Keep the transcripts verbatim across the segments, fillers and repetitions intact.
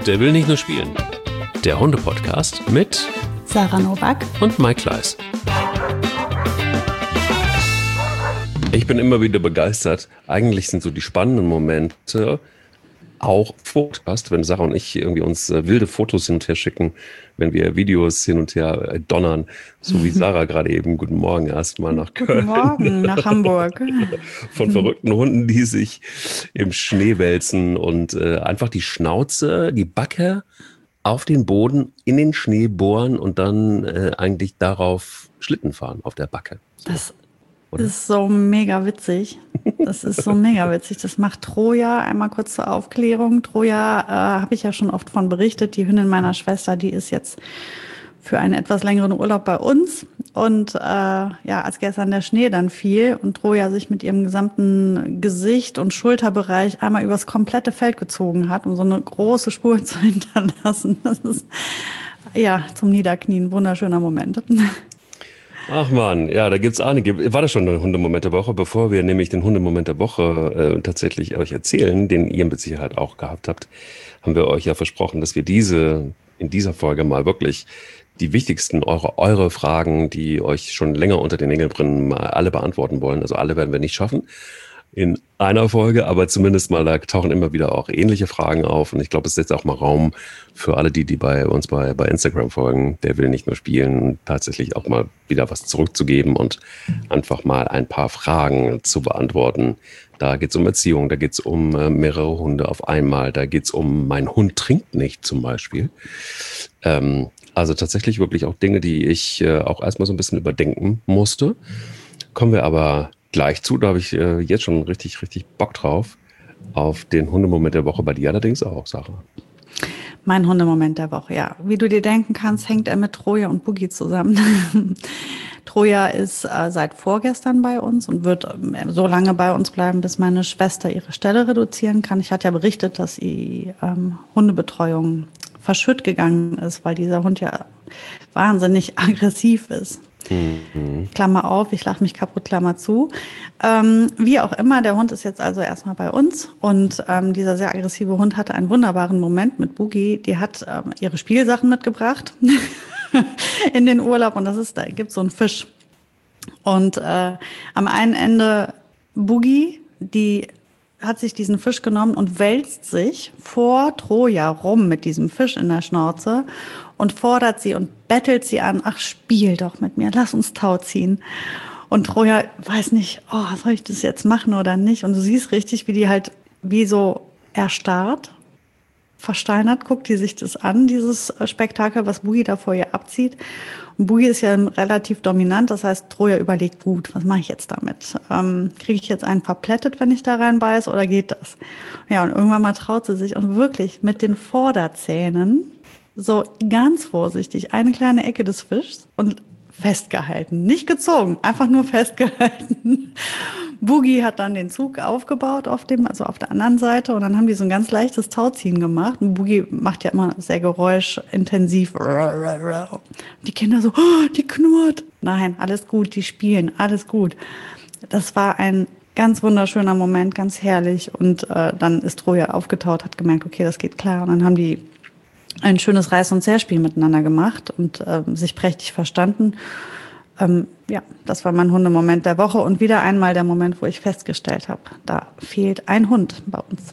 Der will nicht nur spielen. Der Hunde-Podcast mit Sarah Nowak und Mike Kleiss. Ich bin immer wieder begeistert. Eigentlich sind so die spannenden Momente auch Fotos, wenn Sarah und ich irgendwie uns äh, wilde Fotos hin und her schicken, wenn wir Videos hin und her äh, donnern, so wie Sarah gerade eben. Guten Morgen erstmal nach Köln. Guten Morgen nach Hamburg. Von verrückten Hunden, die sich im Schnee wälzen und äh, einfach die Schnauze, die Backe auf den Boden in den Schnee bohren und dann äh, eigentlich darauf Schlitten fahren auf der Backe. So. Das ist so mega witzig. Das ist so mega witzig. Das macht Troja. Einmal kurz zur Aufklärung. Troja äh, habe ich ja schon oft von berichtet. Die Hündin meiner Schwester, die ist jetzt für einen etwas längeren Urlaub bei uns. Und äh, ja, als gestern der Schnee dann fiel und Troja sich mit ihrem gesamten Gesicht und Schulterbereich einmal übers komplette Feld gezogen hat, um so eine große Spur zu hinterlassen. Das ist ja zum Niederknien ein wunderschöner Moment. Ach man, ja, da gibt's einige. War das schon der Hundemoment der Woche? Bevor wir nämlich den Hundemoment der Woche äh, tatsächlich euch erzählen, den ihr mit Sicherheit auch gehabt habt, haben wir euch ja versprochen, dass wir diese in dieser Folge mal wirklich die wichtigsten eure, eure Fragen, die euch schon länger unter den Nägeln brennen, mal alle beantworten wollen. Also alle werden wir nicht schaffen in einer Folge, aber zumindest mal, da tauchen immer wieder auch ähnliche Fragen auf. Und ich glaube, es ist jetzt auch mal Raum für alle die, die bei uns bei, bei Instagram folgen. Der will nicht nur spielen, tatsächlich auch mal wieder was zurückzugeben und einfach mal ein paar Fragen zu beantworten. Da geht es um Erziehung, da geht es um äh, mehrere Hunde auf einmal, da geht es um mein Hund trinkt nicht zum Beispiel. Ähm, also tatsächlich wirklich auch Dinge, die ich äh, auch erstmal so ein bisschen überdenken musste. Kommen wir aber gleich zu, da habe ich äh, jetzt schon richtig, richtig Bock drauf, auf den Hundemoment der Woche, bei dir allerdings auch, Sarah. Mein Hundemoment der Woche, ja. Wie du dir denken kannst, hängt er mit Troja und Boogie zusammen. Troja ist äh, seit vorgestern bei uns und wird äh, so lange bei uns bleiben, bis meine Schwester ihre Stelle reduzieren kann. Ich hatte ja berichtet, dass die ähm, Hundebetreuung verschütt gegangen ist, weil dieser Hund ja wahnsinnig aggressiv ist. Mhm. Klammer auf, ich lache mich kaputt, Klammer zu. Ähm, wie auch immer, der Hund ist jetzt also erstmal bei uns und ähm, dieser sehr aggressive Hund hatte einen wunderbaren Moment mit Boogie. Die hat ähm, ihre Spielsachen mitgebracht in den Urlaub und das ist, da gibt es so einen Fisch. Und äh, am einen Ende Boogie, die hat sich diesen Fisch genommen und wälzt sich vor Troja rum mit diesem Fisch in der Schnauze und fordert sie und bettelt sie an, ach, spiel doch mit mir, lass uns Tau ziehen. Und Troja weiß nicht, oh, soll ich das jetzt machen oder nicht? Und du siehst richtig, wie die halt wie so erstarrt, versteinert, guckt die sich das an, dieses Spektakel, was Boogie da vor ihr abzieht. Und Boogie ist ja relativ dominant, das heißt, Troja überlegt, gut, was mache ich jetzt damit? Ähm, kriege ich jetzt einen verplättet, wenn ich da reinbeiß, oder geht das? Ja, und irgendwann mal traut sie sich und wirklich mit den Vorderzähnen so ganz vorsichtig eine kleine Ecke des Fischs und festgehalten. Nicht gezogen, einfach nur festgehalten. Boogie hat dann den Zug aufgebaut auf dem, also auf der anderen Seite und dann haben die so ein ganz leichtes Tauziehen gemacht. Und Boogie macht ja immer sehr geräuschintensiv. Die Kinder so, oh, die knurrt. Nein, alles gut, die spielen, alles gut. Das war ein ganz wunderschöner Moment, ganz herrlich. Und äh, dann ist Troja aufgetaut, hat gemerkt, okay, das geht klar. Und dann haben die ein schönes Reiß- und Zerspiel miteinander gemacht und ähm, sich prächtig verstanden. Ähm, ja, das war mein Hundemoment der Woche und wieder einmal der Moment, wo ich festgestellt habe, da fehlt ein Hund bei uns.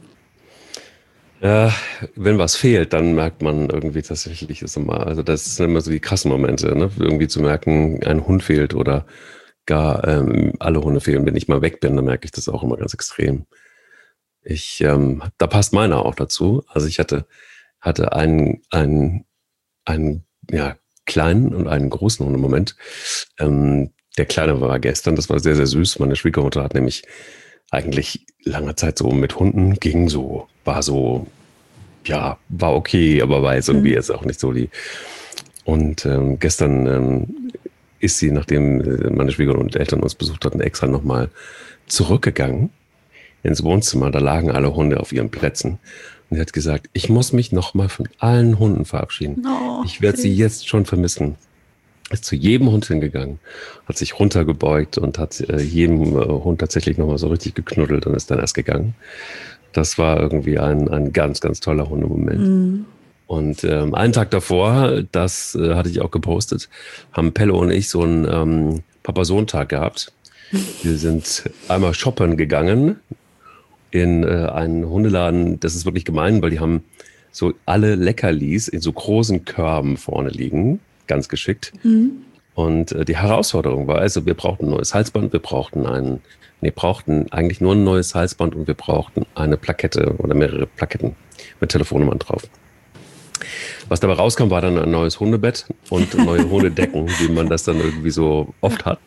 Ja, wenn was fehlt, dann merkt man irgendwie tatsächlich, ist immer, also das sind immer so die krassen Momente, ne? Irgendwie zu merken, ein Hund fehlt oder gar ähm, alle Hunde fehlen. Wenn ich mal weg bin, dann merke ich das auch immer ganz extrem. Ich, ähm, da passt meiner auch dazu. Also ich hatte hatte einen, einen, einen ja, kleinen und einen großen Hundemoment. Ähm, der Kleine war gestern, das war sehr, sehr süß. Meine Schwiegermutter hat nämlich eigentlich lange Zeit so mit Hunden, ging so, war so, ja, war okay, aber war jetzt irgendwie mhm. jetzt auch nicht so die. Und ähm, gestern ähm, ist sie, nachdem meine Schwiegermutter und Eltern uns besucht hatten, extra nochmal zurückgegangen ins Wohnzimmer. Da lagen alle Hunde auf ihren Plätzen. Und sie hat gesagt, ich muss mich nochmal von allen Hunden verabschieden. Oh, ich werde sie jetzt schon vermissen. Ist zu jedem Hund hingegangen, hat sich runtergebeugt und hat äh, jedem äh, Hund tatsächlich nochmal so richtig geknuddelt und ist dann erst gegangen. Das war irgendwie ein, ein ganz, ganz toller Hundemoment. Mm. Und ähm, einen Tag davor, das äh, hatte ich auch gepostet, haben Pelle und ich so einen ähm, Papa-Sohn-Tag gehabt. Wir sind einmal shoppen gegangen in äh, einen Hundeladen. Das ist wirklich gemein, weil die haben so alle Leckerlis in so großen Körben vorne liegen. Ganz geschickt. Mhm. Und äh, die Herausforderung war also, wir brauchten ein neues Halsband, wir brauchten einen, nee, brauchten eigentlich nur ein neues Halsband und wir brauchten eine Plakette oder mehrere Plaketten mit Telefonnummern drauf. Was dabei rauskam, war dann ein neues Hundebett und neue Hundedecken, wie man das dann irgendwie so oft hat.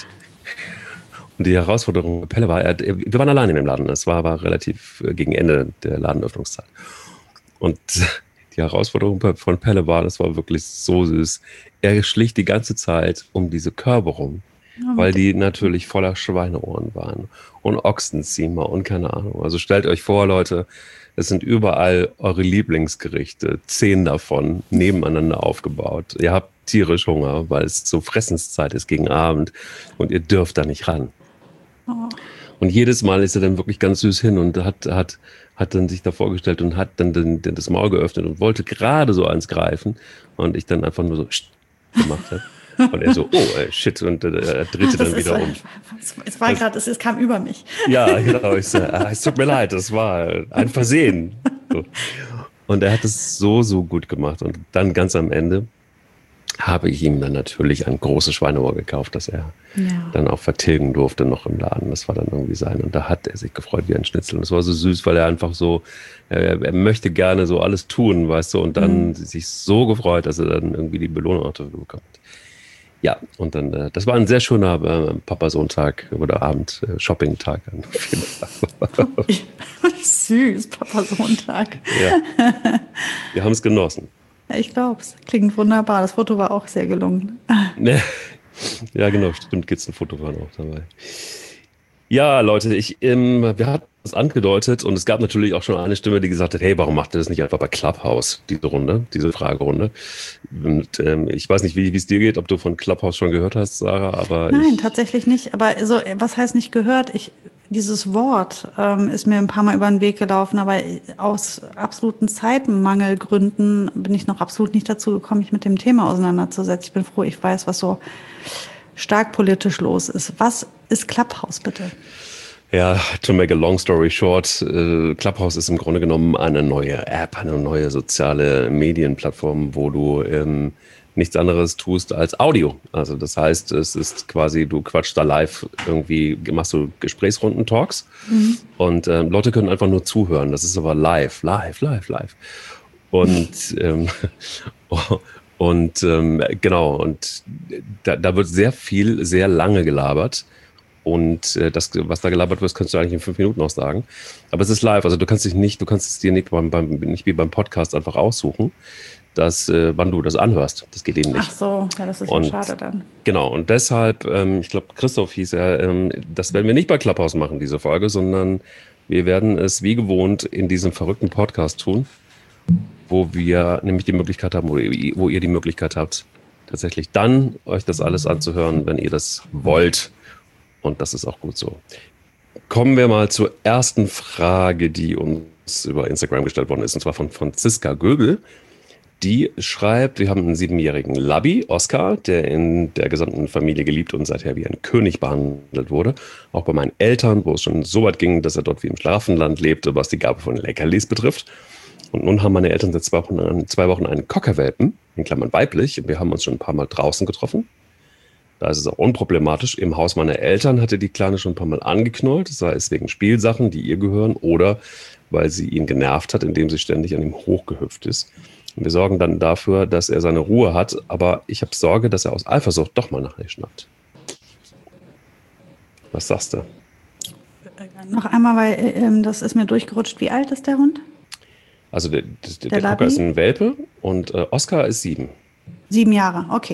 Und die Herausforderung bei Pelle war, er, wir waren allein in dem Laden. Es war, war relativ gegen Ende der Ladenöffnungszeit. Und die Herausforderung von Pelle war, das war wirklich so süß. Er schlich die ganze Zeit um diese Körbe rum, oh, weil die natürlich voller Schweineohren waren und Ochsenziemer und keine Ahnung. Also stellt euch vor, Leute, es sind überall eure Lieblingsgerichte, zehn davon nebeneinander aufgebaut. Ihr habt tierisch Hunger, weil es so Fressenszeit ist gegen Abend und ihr dürft da nicht ran. Oh. Und jedes Mal ist er dann wirklich ganz süß hin und hat, hat, hat dann sich da vorgestellt und hat dann den, den, das Maul geöffnet und wollte gerade so eins greifen und ich dann einfach nur so gemacht habe. Und er so, oh, ey, shit, und äh, er drehte dann wieder um. Es war gerade, es kam über mich. Ja, genau. Ich so, ah, es tut mir leid, das war ein Versehen. So. Und er hat es so, so gut gemacht. Und dann ganz am Ende habe ich ihm dann natürlich ein großes Schweineohr gekauft, das er ja. dann auch vertilgen durfte noch im Laden. Das war dann irgendwie sein. Und da hat er sich gefreut wie ein Schnitzel. Und das war so süß, weil er einfach so, er, er möchte gerne so alles tun, weißt du, und dann mhm. sich so gefreut, dass er dann irgendwie die Belohnung auch dafür bekommt. Ja, und dann, äh, das war ein sehr schöner äh, Papa-Sohn-Tag oder Abend, äh, Shopping-Tag. Auf jeden Fall. Süß, Papa-Sohn-Tag. Ja. Wir haben es genossen. Ja, ich glaube, es klingt wunderbar. Das Foto war auch sehr gelungen. Ja, genau, stimmt, geht's ein Foto waren auch dabei. Ja, Leute, ich, ähm, wir hatten es angedeutet und es gab natürlich auch schon eine Stimme, die gesagt hat, hey, warum macht ihr das nicht einfach bei Clubhouse, diese Runde, diese Fragerunde? Und ähm, ich weiß nicht, wie es dir geht, ob du von Clubhouse schon gehört hast, Sarah, aber Nein, ich, tatsächlich nicht. Aber so, was heißt nicht gehört? Ich, dieses Wort ähm, ist mir ein paar Mal über den Weg gelaufen, aber aus absoluten Zeitmangelgründen bin ich noch absolut nicht dazu gekommen, mich mit dem Thema auseinanderzusetzen. Ich bin froh, ich weiß, was so stark politisch los ist. Was ist Clubhouse, bitte? Ja, to make a long story short, äh, Clubhouse ist im Grunde genommen eine neue App, eine neue soziale Medienplattform, wo du ähm, nichts anderes tust als Audio. Also das heißt, es ist quasi, du quatschst da live irgendwie, machst du Gesprächsrunden, Talks mhm. und ähm, Leute können einfach nur zuhören. Das ist aber live, live, live, live. Und ähm, und ähm, genau, und da, da wird sehr viel, sehr lange gelabert. Und äh, das, was da gelabert wird, kannst du eigentlich in fünf Minuten auch sagen. Aber es ist live, also du kannst dich nicht, du kannst es dir nicht beim, beim nicht wie beim Podcast einfach aussuchen, dass, äh, wann du das anhörst. Das geht eben nicht. Ach so, ja, das ist und, ja schade dann. Genau, und deshalb, ähm, ich glaube, Christoph hieß er, ähm, das werden wir nicht bei Clubhouse machen, diese Folge, sondern wir werden es wie gewohnt in diesem verrückten Podcast tun, wo wir nämlich die Möglichkeit haben, wo ihr, wo ihr die Möglichkeit habt, tatsächlich dann euch das alles anzuhören, wenn ihr das wollt. Und das ist auch gut so. Kommen wir mal zur ersten Frage, die uns über Instagram gestellt worden ist, und zwar von Franziska Göbel. Die schreibt, wir haben einen siebenjährigen Labby, Oscar, der in der gesamten Familie geliebt und seither wie ein König behandelt wurde. Auch bei meinen Eltern, wo es schon so weit ging, dass er dort wie im Schlafenland lebte, was die Gabe von Leckerlis betrifft. Und nun haben meine Eltern seit zwei Wochen, zwei Wochen einen Cockerwelpen, in Klammern weiblich, und wir haben uns schon ein paar Mal draußen getroffen. Da ist es auch unproblematisch. Im Haus meiner Eltern hatte die Kleine schon ein paar Mal angeknurrt, sei es wegen Spielsachen, die ihr gehören, oder weil sie ihn genervt hat, indem sie ständig an ihm hochgehüpft ist. Und wir sorgen dann dafür, dass er seine Ruhe hat, aber ich habe Sorge, dass er aus Eifersucht doch mal nach ihr schnappt. Was sagst du? Noch einmal, weil ähm, das ist mir durchgerutscht. Wie alt ist der Hund? Also der, der, der, der Cocker ist ein Welpe und äh, Oscar ist sieben. Sieben Jahre, okay.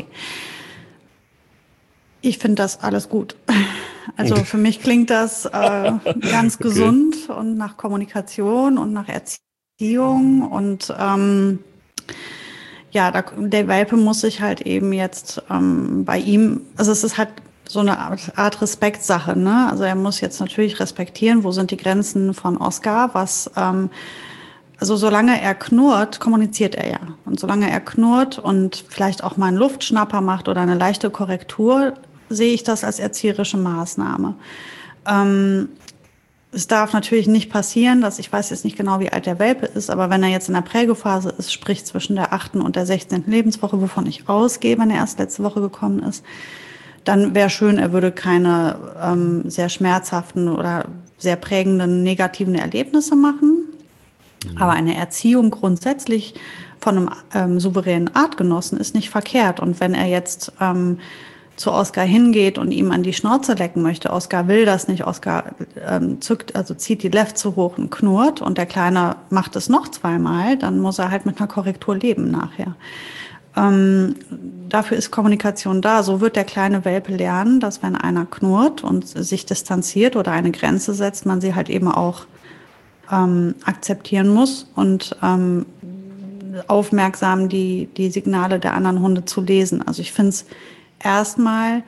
Ich finde das alles gut. Also für mich klingt das äh, ganz gesund okay. und nach Kommunikation und nach Erziehung. Und ähm, ja, da, der Welpe muss sich halt eben jetzt ähm, bei ihm, also es ist halt so eine Art, Art Respektsache, ne? Also er muss jetzt natürlich respektieren, wo sind die Grenzen von Oscar, was ähm, Also solange er knurrt, kommuniziert er ja. Und solange er knurrt und vielleicht auch mal einen Luftschnapper macht oder eine leichte Korrektur, sehe ich das als erzieherische Maßnahme. Ähm, es darf natürlich nicht passieren, dass ich weiß jetzt nicht genau, wie alt der Welpe ist, aber wenn er jetzt in der Prägephase ist, sprich zwischen der achten und der sechzehnten Lebenswoche, wovon ich ausgehe, wenn er erst letzte Woche gekommen ist, dann wäre schön, er würde keine ähm, sehr schmerzhaften oder sehr prägenden negativen Erlebnisse machen. Mhm. Aber eine Erziehung grundsätzlich von einem ähm, souveränen Artgenossen ist nicht verkehrt. Und wenn er jetzt ähm, zu Oskar hingeht und ihm an die Schnauze lecken möchte, Oskar will das nicht, Oskar ähm, zückt, also zieht die Lefze hoch und knurrt und der Kleine macht es noch zweimal, dann muss er halt mit einer Korrektur leben nachher. Ähm, dafür ist Kommunikation da. So wird der kleine Welpe lernen, dass wenn einer knurrt und sich distanziert oder eine Grenze setzt, man sie halt eben auch ähm, akzeptieren muss und ähm, aufmerksam die, die Signale der anderen Hunde zu lesen. Also ich finde es erstmal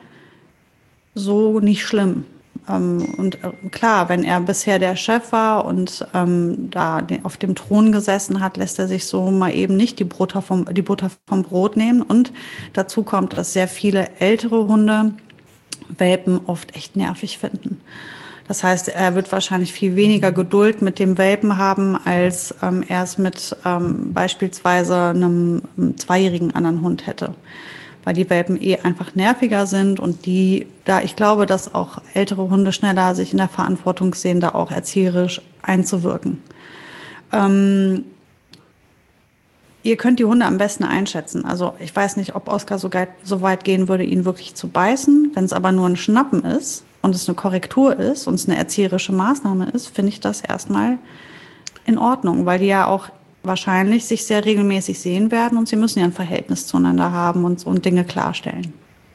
so nicht schlimm. Ähm, und äh, klar, wenn er bisher der Chef war und ähm, da den, auf dem Thron gesessen hat, lässt er sich so mal eben nicht die Butter vom, die Butter vom Brot nehmen. Und dazu kommt, dass sehr viele ältere Hunde Welpen oft echt nervig finden. Das heißt, er wird wahrscheinlich viel weniger Geduld mit dem Welpen haben, als ähm, er es mit ähm, beispielsweise einem, einem zweijährigen anderen Hund hätte. Weil die Welpen eh einfach nerviger sind und die, da ich glaube, dass auch ältere Hunde schneller sich in der Verantwortung sehen, da auch erzieherisch einzuwirken. Ähm, ihr könnt die Hunde am besten einschätzen. Also ich weiß nicht, ob Oskar so, so weit gehen würde, ihn wirklich zu beißen. Wenn es aber nur ein Schnappen ist und es eine Korrektur ist und es eine erzieherische Maßnahme ist, finde ich das erstmal in Ordnung, weil die ja auch wahrscheinlich sich sehr regelmäßig sehen werden und sie müssen ja ein Verhältnis zueinander haben und, und Dinge klarstellen.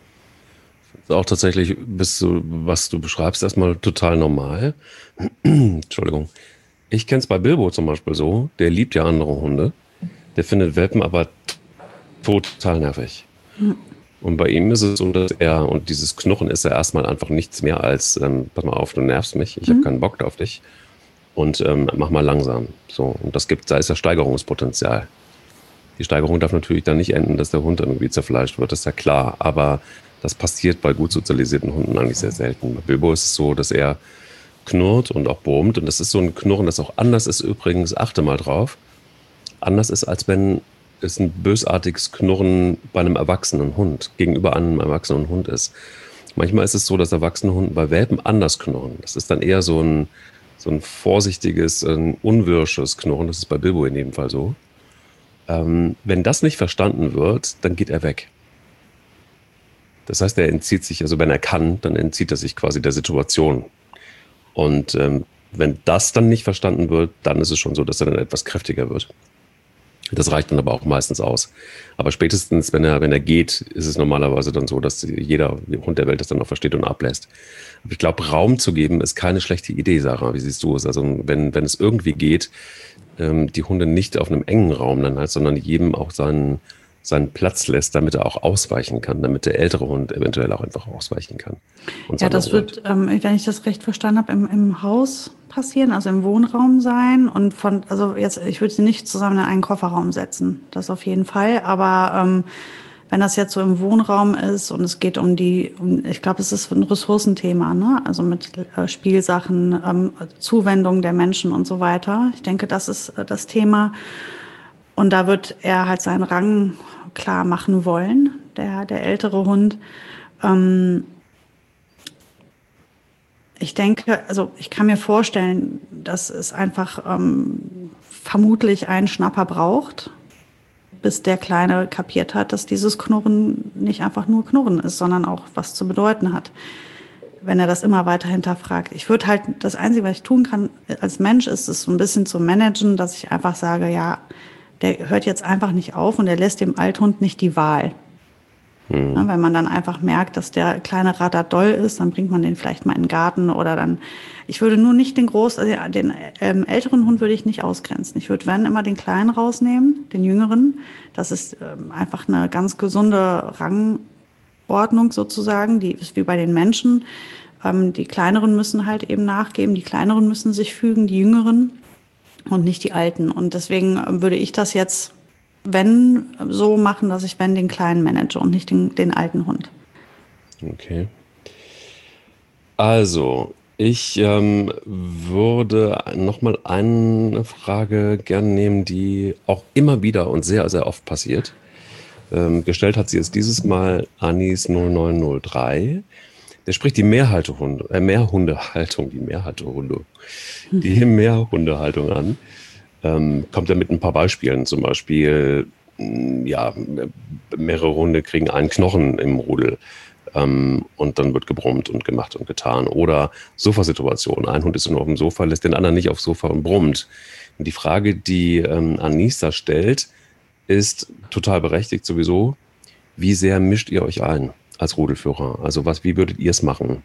Auch tatsächlich bist du, was du beschreibst, erstmal total normal. Entschuldigung. Ich kenne es bei Bilbo zum Beispiel so, der liebt ja andere Hunde, der findet Welpen aber total nervig. Hm. Und bei ihm ist es so, dass er, und dieses Knurren ist ja erstmal einfach nichts mehr als, ähm, pass mal auf, du nervst mich, ich hm. habe keinen Bock auf dich. Und ähm, mach mal langsam. So, und das gibt, da ist ja Steigerungspotenzial. Die Steigerung darf natürlich dann nicht enden, dass der Hund dann irgendwie zerfleischt wird, das ist ja klar. Aber das passiert bei gut sozialisierten Hunden eigentlich sehr selten. Bei Bilbo ist es so, dass er knurrt und auch brummt. Und das ist so ein Knurren, das auch anders ist übrigens, achte mal drauf, anders ist, als wenn es ein bösartiges Knurren bei einem erwachsenen Hund, gegenüber einem erwachsenen Hund ist. Manchmal ist es so, dass erwachsene Hunde bei Welpen anders knurren. Das ist dann eher so ein so ein vorsichtiges, ein unwirsches Knurren, das ist bei Bilbo in dem Fall so. Ähm, wenn das nicht verstanden wird, dann geht er weg. Das heißt, er entzieht sich, also wenn er kann, dann entzieht er sich quasi der Situation. Und ähm, wenn das dann nicht verstanden wird, dann ist es schon so, dass er dann etwas kräftiger wird. Das reicht dann aber auch meistens aus. Aber spätestens, wenn er, wenn er geht, ist es normalerweise dann so, dass jeder Hund der Welt das dann auch versteht und ablässt. Aber ich glaube, Raum zu geben ist keine schlechte Idee, Sarah. Wie siehst du es? Also wenn, wenn es irgendwie geht, ähm, die Hunde nicht auf einem engen Raum dann halt, sondern jedem auch seinen, seinen Platz lässt, damit er auch ausweichen kann, damit der ältere Hund eventuell auch einfach ausweichen kann. Ja, das wird, ähm, wenn ich das recht verstanden habe, im, im Haus passieren, also im Wohnraum sein und von, also jetzt, ich würde sie nicht zusammen in einen Kofferraum setzen, das auf jeden Fall, aber ähm, wenn das jetzt so im Wohnraum ist und es geht um die, um, ich glaube, es ist ein Ressourcenthema, ne? Also mit äh, Spielsachen, ähm, Zuwendung der Menschen und so weiter. Ich denke, das ist äh, das Thema. Und da wird er halt seinen Rang klar machen wollen, der, der ältere Hund. Ähm, ich denke, also ich kann mir vorstellen, dass es einfach ähm, vermutlich einen Schnapper braucht, bis der Kleine kapiert hat, dass dieses Knurren nicht einfach nur Knurren ist, sondern auch was zu bedeuten hat, wenn er das immer weiter hinterfragt. Ich würde halt, das Einzige, was ich tun kann als Mensch, ist es so ein bisschen zu managen, dass ich einfach sage, ja, der hört jetzt einfach nicht auf und er lässt dem Althund nicht die Wahl. Mhm. Ja, wenn man dann einfach merkt, dass der kleine Radar doll ist, dann bringt man den vielleicht mal in den Garten oder dann, ich würde nur nicht den groß, also den ähm, älteren Hund würde ich nicht ausgrenzen. Ich würde, wenn, immer den Kleinen rausnehmen, den Jüngeren. Das ist ähm, einfach eine ganz gesunde Rangordnung sozusagen, die ist wie bei den Menschen. Ähm, die Kleineren müssen halt eben nachgeben, die Kleineren müssen sich fügen, die Jüngeren. und nicht die alten. Und deswegen würde ich das jetzt, wenn, so machen, dass ich, wenn, den kleinen manage und nicht den, den alten Hund. Okay. Also, ich ähm, würde nochmal eine Frage gerne nehmen, die auch immer wieder und sehr, sehr oft passiert. Ähm, gestellt hat sie jetzt dieses Mal Anis null neun null drei. Der spricht die Mehrhaltehunde, äh, Mehrhundehaltung, die Mehrhaltehunde, die Mehrhundehaltung an. Ähm, kommt er mit ein paar Beispielen, zum Beispiel, mh, ja, mehrere Hunde kriegen einen Knochen im Rudel. Ähm, und dann wird gebrummt und gemacht und getan. Oder Sofasituation. Ein Hund ist nur auf dem Sofa, lässt den anderen nicht aufs Sofa und brummt. Und die Frage, die ähm, Anissa stellt, ist total berechtigt sowieso. Wie sehr mischt ihr euch ein als Rudelführer? Also was, wie würdet ihr es machen?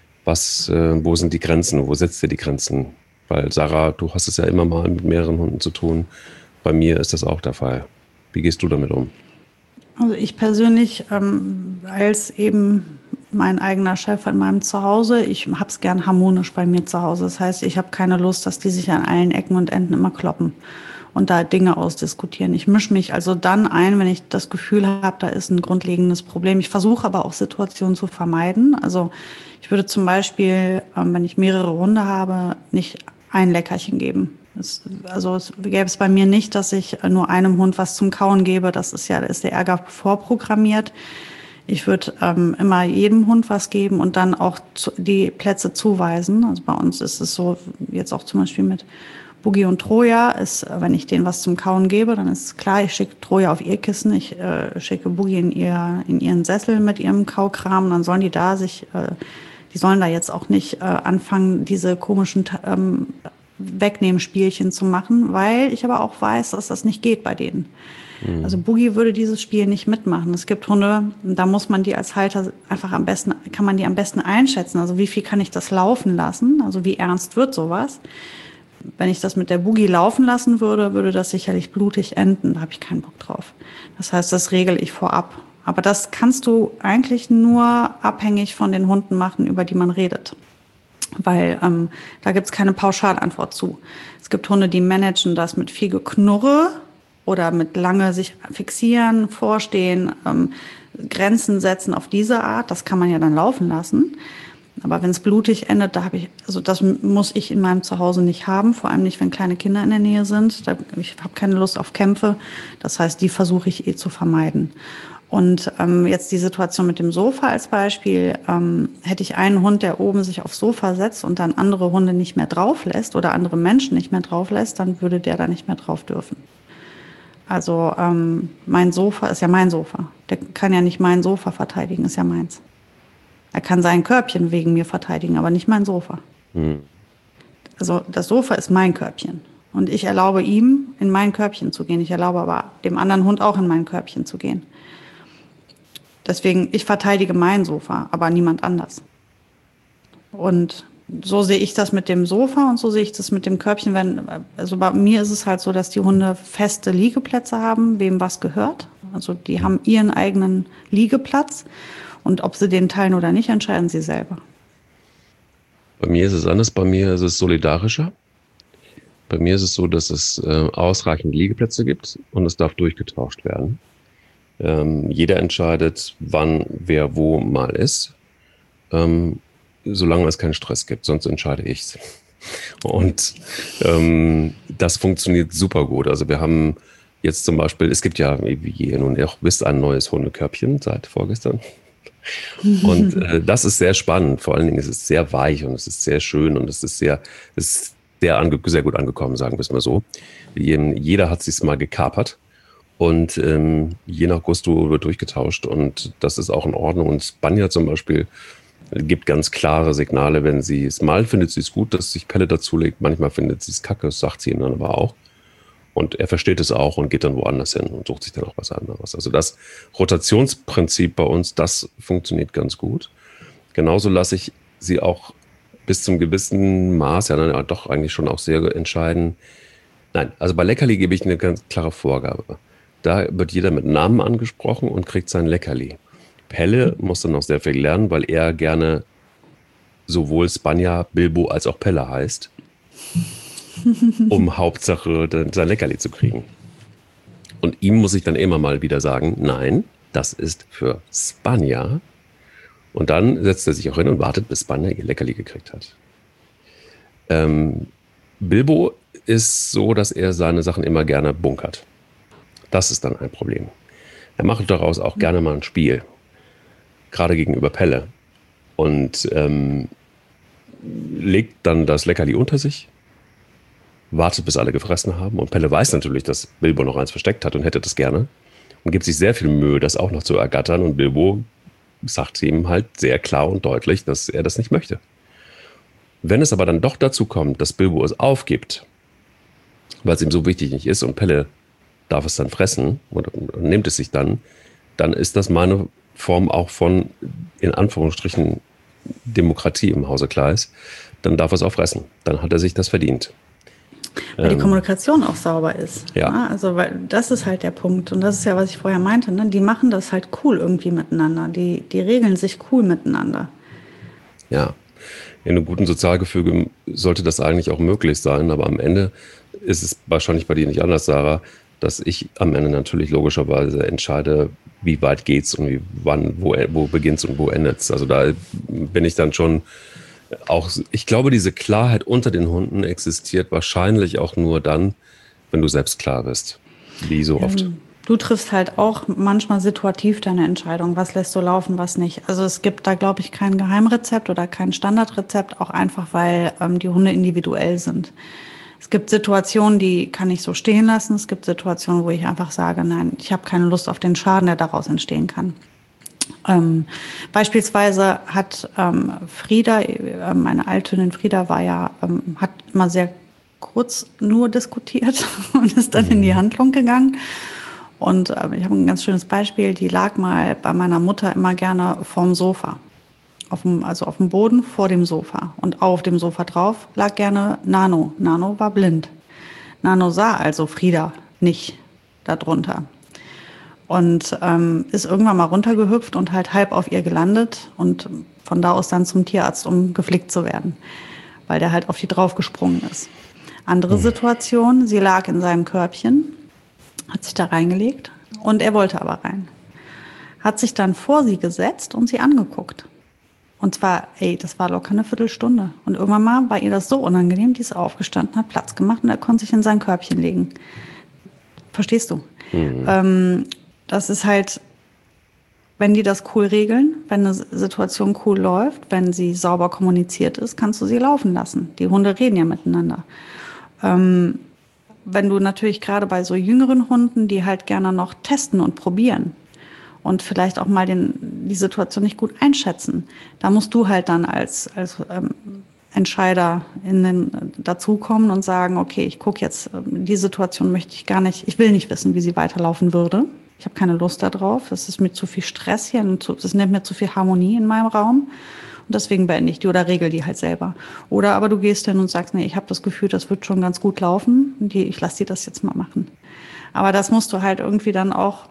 Was, äh, wo sind die Grenzen? Wo setzt ihr die Grenzen? Weil Sarah, du hast es ja immer mal mit mehreren Hunden zu tun. Bei mir ist das auch der Fall. Wie gehst du damit um? Also ich persönlich, ähm, als eben mein eigener Chef in meinem Zuhause, ich habe es gern harmonisch bei mir zu Hause. Das heißt, ich habe keine Lust, dass die sich an allen Ecken und Enden immer kloppen und da Dinge ausdiskutieren. Ich mische mich also dann ein, wenn ich das Gefühl habe, da ist ein grundlegendes Problem. Ich versuche aber auch Situationen zu vermeiden. Also ich würde zum Beispiel, ähm, wenn ich mehrere Hunde habe, nicht ein Leckerchen geben. Es, also es gäbe es bei mir nicht, dass ich nur einem Hund was zum Kauen gebe. Das ist ja, da ist der Ärger vorprogrammiert. Ich würde ähm, immer jedem Hund was geben und dann auch zu, die Plätze zuweisen. Also bei uns ist es so, jetzt auch zum Beispiel mit Boogie und Troja, ist, wenn ich denen was zum Kauen gebe, dann ist klar, ich schicke Troja auf ihr Kissen, ich äh, schicke Boogie in, ihr, in ihren Sessel mit ihrem Kaukram und dann sollen die da sich, äh, die sollen da jetzt auch nicht äh, anfangen, diese komischen ähm, Wegnehmspielchen zu machen, weil ich aber auch weiß, dass das nicht geht bei denen. Mhm. Also Boogie würde dieses Spiel nicht mitmachen. Es gibt Hunde, da muss man die als Halter einfach am besten, kann man die am besten einschätzen. Also wie viel kann ich das laufen lassen? Also wie ernst wird sowas? Wenn ich das mit der Boogie laufen lassen würde, würde das sicherlich blutig enden. Da habe ich keinen Bock drauf. Das heißt, das regel ich vorab. Aber das kannst du eigentlich nur abhängig von den Hunden machen, über die man redet. Weil ähm, da gibt's keine Pauschalantwort zu. Es gibt Hunde, die managen das mit viel Geknurre oder mit lange sich fixieren, vorstehen, ähm, Grenzen setzen auf diese Art. Das kann man ja dann laufen lassen. Aber wenn es blutig endet, da habe ich, also das muss ich in meinem Zuhause nicht haben, vor allem nicht, wenn kleine Kinder in der Nähe sind. Da, ich habe keine Lust auf Kämpfe. Das heißt, die versuche ich eh zu vermeiden. Und ähm, jetzt die Situation mit dem Sofa als Beispiel. Ähm, hätte ich einen Hund, der oben sich aufs Sofa setzt und dann andere Hunde nicht mehr drauf lässt oder andere Menschen nicht mehr drauf lässt, dann würde der da nicht mehr drauf dürfen. Also ähm, mein Sofa ist ja mein Sofa. Der kann ja nicht mein Sofa verteidigen, ist ja meins. Er kann sein Körbchen wegen mir verteidigen, aber nicht mein Sofa. Hm. Also das Sofa ist mein Körbchen. Und ich erlaube ihm, in mein Körbchen zu gehen. Ich erlaube aber dem anderen Hund auch in mein Körbchen zu gehen. Deswegen, ich verteidige mein Sofa, aber niemand anders. Und so sehe ich das mit dem Sofa und so sehe ich das mit dem Körbchen. Wenn, also bei mir ist es halt so, dass die Hunde feste Liegeplätze haben, wem was gehört. Also die haben ihren eigenen Liegeplatz. Und ob sie den teilen oder nicht, entscheiden sie selber. Bei mir ist es anders. Bei mir ist es solidarischer. Bei mir ist es so, dass es äh, ausreichend Liegeplätze gibt und es darf durchgetauscht werden. Ähm, jeder entscheidet, wann wer wo mal ist, ähm, solange es keinen Stress gibt, sonst entscheide ich's. Und ähm, das funktioniert super gut. Also wir haben jetzt zum Beispiel, es gibt ja, wie ihr nun auch wisst, ein neues Hundekörbchen seit vorgestern. Und äh, das ist sehr spannend. Vor allen Dingen ist es sehr weich und es ist sehr schön und es ist sehr, es ist sehr, ange- sehr gut angekommen, sagen wir es mal so. Jeder hat sich's mal gekapert. Und ähm, je nach Gusto wird durchgetauscht und das ist auch in Ordnung. Und Spanja zum Beispiel gibt ganz klare Signale, wenn sie es mal findet, sie es gut, dass sich Pelle dazulegt. Manchmal findet sie es kacke, das sagt sie ihm dann aber auch. Und er versteht es auch und geht dann woanders hin und sucht sich dann auch was anderes. Also das Rotationsprinzip bei uns, das funktioniert ganz gut. Genauso lasse ich sie auch bis zum gewissen Maß, ja, dann ja doch eigentlich schon auch sehr entscheiden. Nein, also bei Leckerli gebe ich eine ganz klare Vorgabe. Da wird jeder mit Namen angesprochen und kriegt sein Leckerli. Pelle muss dann noch sehr viel lernen, weil er gerne sowohl Spanja, Bilbo als auch Pelle heißt. um Hauptsache sein Leckerli zu kriegen. Und ihm muss ich dann immer mal wieder sagen, nein, das ist für Spanja. Und dann setzt er sich auch hin und wartet, bis Spanja ihr Leckerli gekriegt hat. Ähm, Bilbo ist so, dass er seine Sachen immer gerne bunkert. Das ist dann ein Problem. Er macht daraus auch gerne mal ein Spiel. Gerade gegenüber Pelle. Und ähm, legt dann das Leckerli unter sich, wartet, bis alle gefressen haben. Und Pelle weiß natürlich, dass Bilbo noch eins versteckt hat und hätte das gerne. Und gibt sich sehr viel Mühe, das auch noch zu ergattern. Und Bilbo sagt ihm halt sehr klar und deutlich, dass er das nicht möchte. Wenn es aber dann doch dazu kommt, dass Bilbo es aufgibt, weil es ihm so wichtig nicht ist und Pelle darf es dann fressen und, und nimmt es sich dann, dann ist das meine Form auch von, in Anführungsstrichen, Demokratie im Hause Kleis. Dann darf er es auch fressen. Dann hat er sich das verdient. Weil die Kommunikation auch sauber ist. Ja. Ne? Also, weil das ist halt der Punkt. Und das ist ja, was ich vorher meinte. Ne? Die machen das halt cool irgendwie miteinander. Die, die regeln sich cool miteinander. Ja. In einem guten Sozialgefüge sollte das eigentlich auch möglich sein. Aber am Ende ist es wahrscheinlich bei dir nicht anders, Sarah, dass ich am Ende natürlich logischerweise entscheide, wie weit geht's und wie, wann, wo, wo beginnt's und wo endet's. Also da bin ich dann schon auch, ich glaube, diese Klarheit unter den Hunden existiert wahrscheinlich auch nur dann, wenn du selbst klar bist. Wie so oft. Ähm, du triffst halt auch manchmal situativ deine Entscheidung. Was lässt du laufen, was nicht. Also es gibt da, glaube ich, kein Geheimrezept oder kein Standardrezept, auch einfach, weil ähm, die Hunde individuell sind. Es gibt Situationen, die kann ich so stehen lassen. Es gibt Situationen, wo ich einfach sage, nein, ich habe keine Lust auf den Schaden, der daraus entstehen kann. Ähm, beispielsweise hat ähm, Frieda, äh, meine Althündin Frieda, war ja, ähm, hat immer sehr kurz nur diskutiert und ist dann in die Handlung gegangen. Und äh, ich habe ein ganz schönes Beispiel, die lag mal bei meiner Mutter immer gerne vorm Sofa. Auf dem, also auf dem Boden vor dem Sofa. Und auf dem Sofa drauf lag gerne Nano. Nano war blind. Nano sah also Frieda nicht darunter. Und ähm, ist irgendwann mal runtergehüpft und halt halb auf ihr gelandet und von da aus dann zum Tierarzt, um geflickt zu werden, weil der halt auf die draufgesprungen ist. Andere mhm. Situation, sie lag in seinem Körbchen, hat sich da reingelegt und er wollte aber rein. Hat sich dann vor sie gesetzt und sie angeguckt. Und zwar, ey, das war locker eine Viertelstunde. Und irgendwann mal war ihr das so unangenehm, die ist aufgestanden, hat Platz gemacht und er konnte sich in sein Körbchen legen. Verstehst du? Mhm. Ähm, das ist halt, wenn die das cool regeln, wenn eine Situation cool läuft, wenn sie sauber kommuniziert ist, kannst du sie laufen lassen. Die Hunde reden ja miteinander. Ähm, wenn du natürlich gerade bei so jüngeren Hunden, die halt gerne noch testen und probieren, und vielleicht auch mal den, die Situation nicht gut einschätzen. Da musst du halt dann als, als ähm, Entscheider in den, dazukommen und sagen, okay, ich gucke jetzt, die Situation möchte ich gar nicht, ich will nicht wissen, wie sie weiterlaufen würde. Ich habe keine Lust darauf, es ist mir zu viel Stress hier, es nimmt mir zu viel Harmonie in meinem Raum. Und deswegen beende ich die oder regel die halt selber. Oder aber du gehst hin und sagst, nee, ich habe das Gefühl, das wird schon ganz gut laufen, die, ich lasse die das jetzt mal machen. Aber das musst du halt irgendwie dann auch,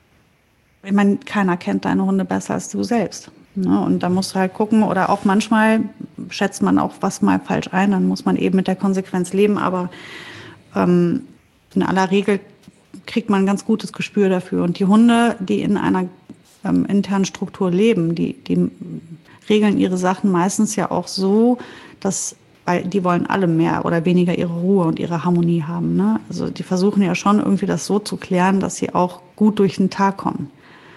ich meine, keiner kennt deine Hunde besser als du selbst. Ne? Und da musst du halt gucken, oder auch manchmal schätzt man auch was mal falsch ein, dann muss man eben mit der Konsequenz leben, aber ähm, in aller Regel kriegt man ein ganz gutes Gespür dafür. Und die Hunde, die in einer ähm, internen Struktur leben, die, die regeln ihre Sachen meistens ja auch so, dass, weil die wollen alle mehr oder weniger ihre Ruhe und ihre Harmonie haben. Ne? Also die versuchen ja schon irgendwie das so zu klären, dass sie auch gut durch den Tag kommen.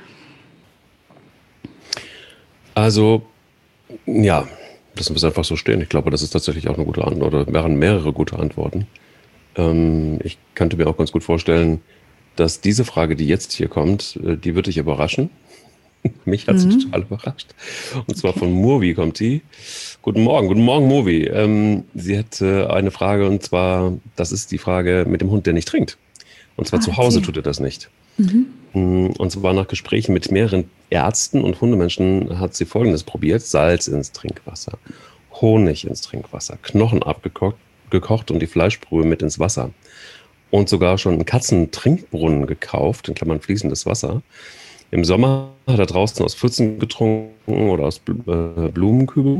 Also, ja, lassen wir es einfach so stehen. Ich glaube, das ist tatsächlich auch eine gute Antwort, oder wären mehrere gute Antworten. Ähm, ich könnte mir auch ganz gut vorstellen, dass diese Frage, die jetzt hier kommt, die wird dich überraschen. Mich hat sie mhm. total überrascht. Und zwar okay. von Movi kommt die. Guten Morgen, guten Morgen, Movi. Ähm, sie hat äh, eine Frage, und zwar, das ist die Frage mit dem Hund, der nicht trinkt. Und zwar ah, zu Hause okay. tut er das nicht. Mhm. Und zwar nach Gesprächen mit mehreren Ärzten und Hundemenschen hat sie Folgendes probiert: Salz ins Trinkwasser, Honig ins Trinkwasser, Knochen abgekocht gekocht und die Fleischbrühe mit ins Wasser. Und sogar schon einen Katzentrinkbrunnen gekauft, in Klammern fließendes Wasser. Im Sommer hat er draußen aus Pfützen getrunken oder aus Blumenkübeln.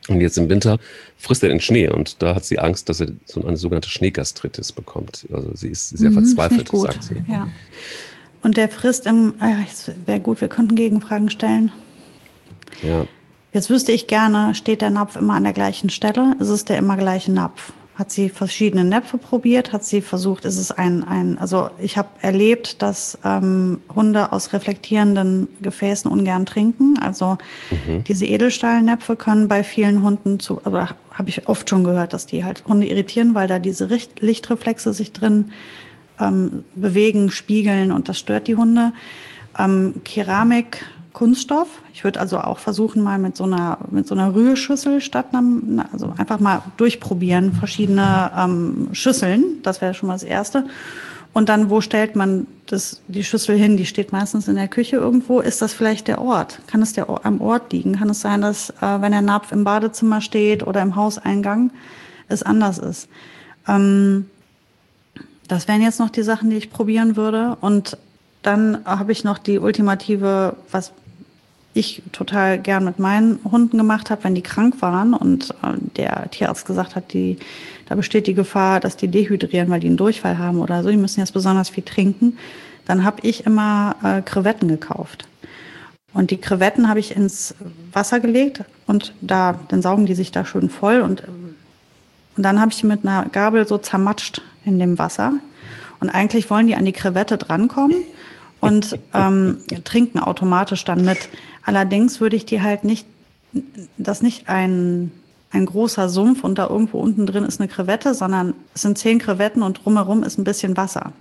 Und jetzt im Winter frisst er den Schnee und da hat sie Angst, dass er so eine sogenannte Schneegastritis bekommt. Also sie ist sehr Mhm, verzweifelt, gut. sagt sie. Ja. Und der frisst im, ah ja, es wäre gut, wir könnten Gegenfragen stellen. Ja. Jetzt wüsste ich gerne, steht der Napf immer an der gleichen Stelle? Ist es der immer gleiche Napf? Hat sie verschiedene Näpfe probiert? Hat sie versucht, ist es ein, ein also ich habe erlebt, dass ähm, Hunde aus reflektierenden Gefäßen ungern trinken. Also mhm. diese Edelstahlnäpfe können bei vielen Hunden zu, aber habe ich oft schon gehört, dass die halt Hunde irritieren, weil da diese Richt- Lichtreflexe sich drin ähm, bewegen, spiegeln und das stört die Hunde. Ähm, Keramik, Kunststoff. Ich würde also auch versuchen, mal mit so einer mit so einer Rührschüssel statt einem, also einfach mal durchprobieren, verschiedene ähm, Schüsseln. Das wäre schon mal das Erste. Und dann, wo stellt man das, die Schüssel hin? Die steht meistens in der Küche irgendwo. Ist das vielleicht der Ort? Kann es der, am Ort liegen? Kann es sein, dass, äh, wenn der Napf im Badezimmer steht oder im Hauseingang, es anders ist? Ähm, das wären jetzt noch die Sachen, die ich probieren würde. Und dann habe ich noch die ultimative, was ich total gern mit meinen Hunden gemacht habe, wenn die krank waren und äh, der Tierarzt gesagt hat, die, da besteht die Gefahr, dass die dehydrieren, weil die einen Durchfall haben oder so, die müssen jetzt besonders viel trinken, dann habe ich immer äh, Krevetten gekauft. Und die Krevetten habe ich ins Wasser gelegt und da, dann saugen die sich da schön voll und, und dann habe ich die mit einer Gabel so zermatscht in dem Wasser. Und eigentlich wollen die an die Krevette drankommen und ähm, trinken automatisch dann mit. Allerdings würde ich die halt nicht, das nicht ein, ein großer Sumpf und da irgendwo unten drin ist eine Krevette, sondern es sind zehn Krevetten und drumherum ist ein bisschen Wasser.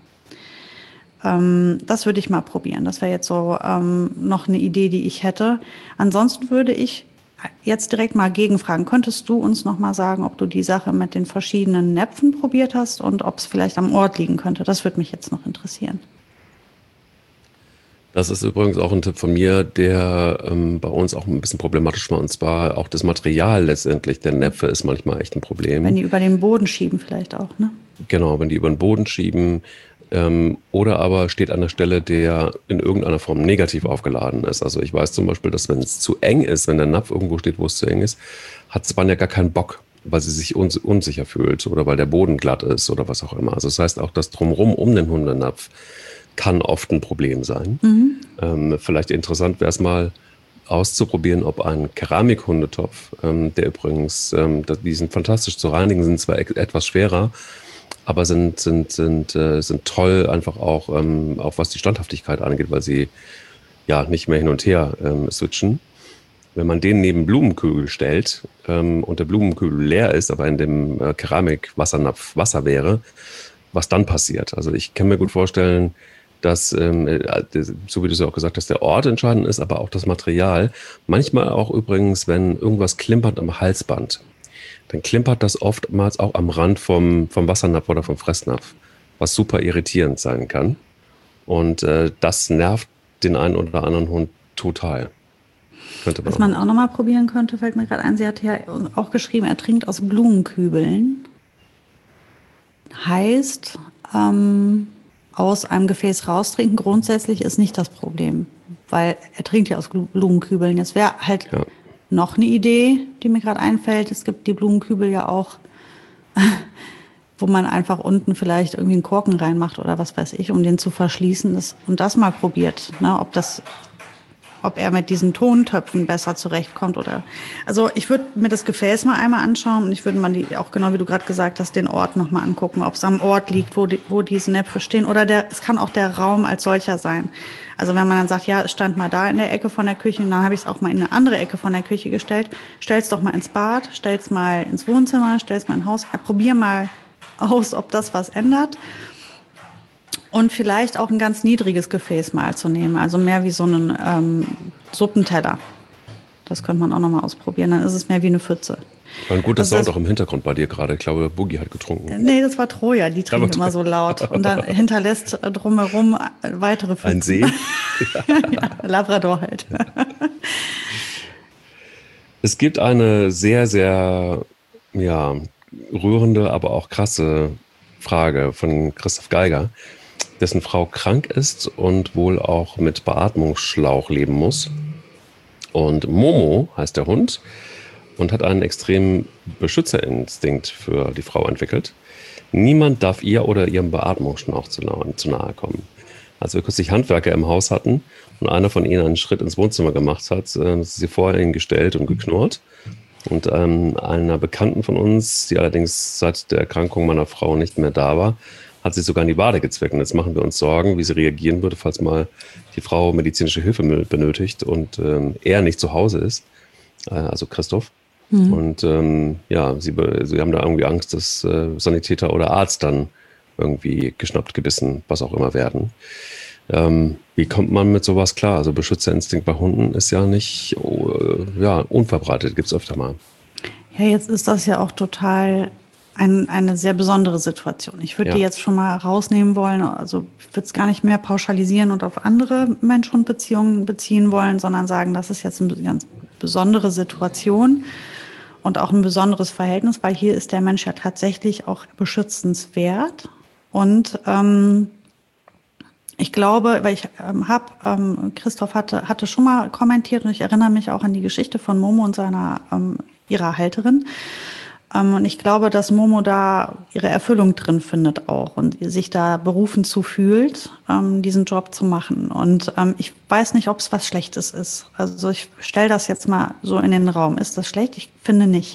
Ähm, das würde ich mal probieren. Das wäre jetzt so ähm, noch eine Idee, die ich hätte. Ansonsten würde ich jetzt direkt mal gegenfragen. Könntest du uns noch mal sagen, ob du die Sache mit den verschiedenen Näpfen probiert hast und ob es vielleicht am Ort liegen könnte? Das würde mich jetzt noch interessieren. Das ist übrigens auch ein Tipp von mir, der ähm, bei uns auch ein bisschen problematisch war. Und zwar auch das Material letztendlich der Näpfe ist manchmal echt ein Problem. Wenn die über den Boden schieben vielleicht auch, ne? Genau, wenn die über den Boden schieben. Ähm, oder aber steht an der Stelle, der in irgendeiner Form negativ aufgeladen ist. Also ich weiß zum Beispiel, dass wenn es zu eng ist, wenn der Napf irgendwo steht, wo es zu eng ist, hat Spanja gar keinen Bock, weil sie sich uns unsicher fühlt oder weil der Boden glatt ist oder was auch immer. Also das heißt auch, das Drumherum um den Hundenapf kann oft ein Problem sein. Mhm. Ähm, vielleicht interessant wäre es mal auszuprobieren, ob ein Keramikhundetopf, ähm, der übrigens, ähm, die sind fantastisch zu reinigen, sind zwar e- etwas schwerer, aber sind, sind, sind, äh, sind toll einfach auch, ähm, auch was die Standhaftigkeit angeht, weil sie ja nicht mehr hin und her ähm, switchen. Wenn man den neben Blumenkübel stellt ähm, und der Blumenkübel leer ist, aber in dem äh, Keramikwassernapf Wasser wäre, was dann passiert? Also ich kann mir gut vorstellen, dass, ähm, so wie du es ja auch gesagt hast, der Ort entscheidend ist, aber auch das Material. Manchmal auch übrigens, wenn irgendwas klimpert am Halsband, dann klimpert das oftmals auch am Rand vom, vom Wassernapf oder vom Fressnapf, was super irritierend sein kann. Und äh, das nervt den einen oder anderen Hund total. Könnte man was man auch nochmal probieren könnte, fällt mir gerade ein, sie hat ja auch geschrieben, er trinkt aus Blumenkübeln. Heißt, ähm, aus einem Gefäß raustrinken grundsätzlich ist nicht das Problem, weil er trinkt ja aus Blumenkübeln. Jetzt wäre halt ja. noch eine Idee, die mir gerade einfällt. Es gibt die Blumenkübel ja auch, wo man einfach unten vielleicht irgendwie einen Korken reinmacht oder was weiß ich, um den zu verschließen. Das, und das mal probiert, ne, ob das, ob er mit diesen Tontöpfen besser zurechtkommt oder. Also ich würde mir das Gefäß mal einmal anschauen und ich würde mal die, auch genau wie du gerade gesagt hast, den Ort nochmal angucken, ob es am Ort liegt, wo, die, wo diese Näpfe stehen. Oder der, es kann auch der Raum als solcher sein. Also wenn man dann sagt, ja, es stand mal da in der Ecke von der Küche und dann habe ich es auch mal in eine andere Ecke von der Küche gestellt, stell's doch mal ins Bad, stell's mal ins Wohnzimmer, stell's mal ins Haus, probier mal aus, ob das was ändert. Und vielleicht auch ein ganz niedriges Gefäß mal zu nehmen, also mehr wie so einen ähm, Suppenteller. Das könnte man auch noch mal ausprobieren, dann ist es mehr wie eine Pfütze. War ein guter Sound auch im Hintergrund bei dir gerade. Ich glaube, Boogie hat getrunken. Nee, das war Troja, die trinkt immer so laut. Und dann hinterlässt drumherum weitere Pfützen. Ein See? Ja, Labrador halt. Es gibt eine sehr, sehr ja, rührende, aber auch krasse Frage von Christoph Geiger, dessen Frau krank ist und wohl auch mit Beatmungsschlauch leben muss. Und Momo heißt der Hund. und hat einen extremen Beschützerinstinkt für die Frau entwickelt. Niemand darf ihr oder ihrem Beatmungsschnauch zu nahe, zu nahe kommen. Als wir kürzlich Handwerker im Haus hatten und einer von ihnen einen Schritt ins Wohnzimmer gemacht hat, äh, ist sie vorher hingestellt und geknurrt. Und ähm, einer Bekannten von uns, die allerdings seit der Erkrankung meiner Frau nicht mehr da war, hat sie sogar in die Wade gezwickt. Und jetzt machen wir uns Sorgen, wie sie reagieren würde, falls mal die Frau medizinische Hilfe benötigt und ähm, er nicht zu Hause ist, äh, also Christoph. Mhm. Und ähm, ja, sie, sie haben da irgendwie Angst, dass äh, Sanitäter oder Arzt dann irgendwie geschnappt, gebissen, was auch immer werden. Ähm, wie kommt man mit sowas klar? Also Beschützerinstinkt bei Hunden ist ja nicht äh, ja, unverbreitet, gibt es öfter mal. Ja, jetzt ist das ja auch total ein, eine sehr besondere Situation. Ich würde ja. die jetzt schon mal rausnehmen wollen, also ich würde es gar nicht mehr pauschalisieren und auf andere Mensch-Hund-Beziehungen beziehen wollen, sondern sagen, das ist jetzt eine ganz besondere Situation und auch ein besonderes Verhältnis, weil hier ist der Mensch ja tatsächlich auch beschützenswert. Und ähm, ich glaube, weil ich ähm, habe, ähm, Christoph hatte, hatte schon mal kommentiert und ich erinnere mich auch an die Geschichte von Momo und seiner, ähm, ihrer Halterin. Ähm, und ich glaube, dass Momo da ihre Erfüllung drin findet auch und sich da berufen zu fühlt, ähm, diesen Job zu machen. Und ähm, ich weiß nicht, ob es was Schlechtes ist. Also ich stelle das jetzt mal so in den Raum. Ist das schlecht? Ich finde nicht.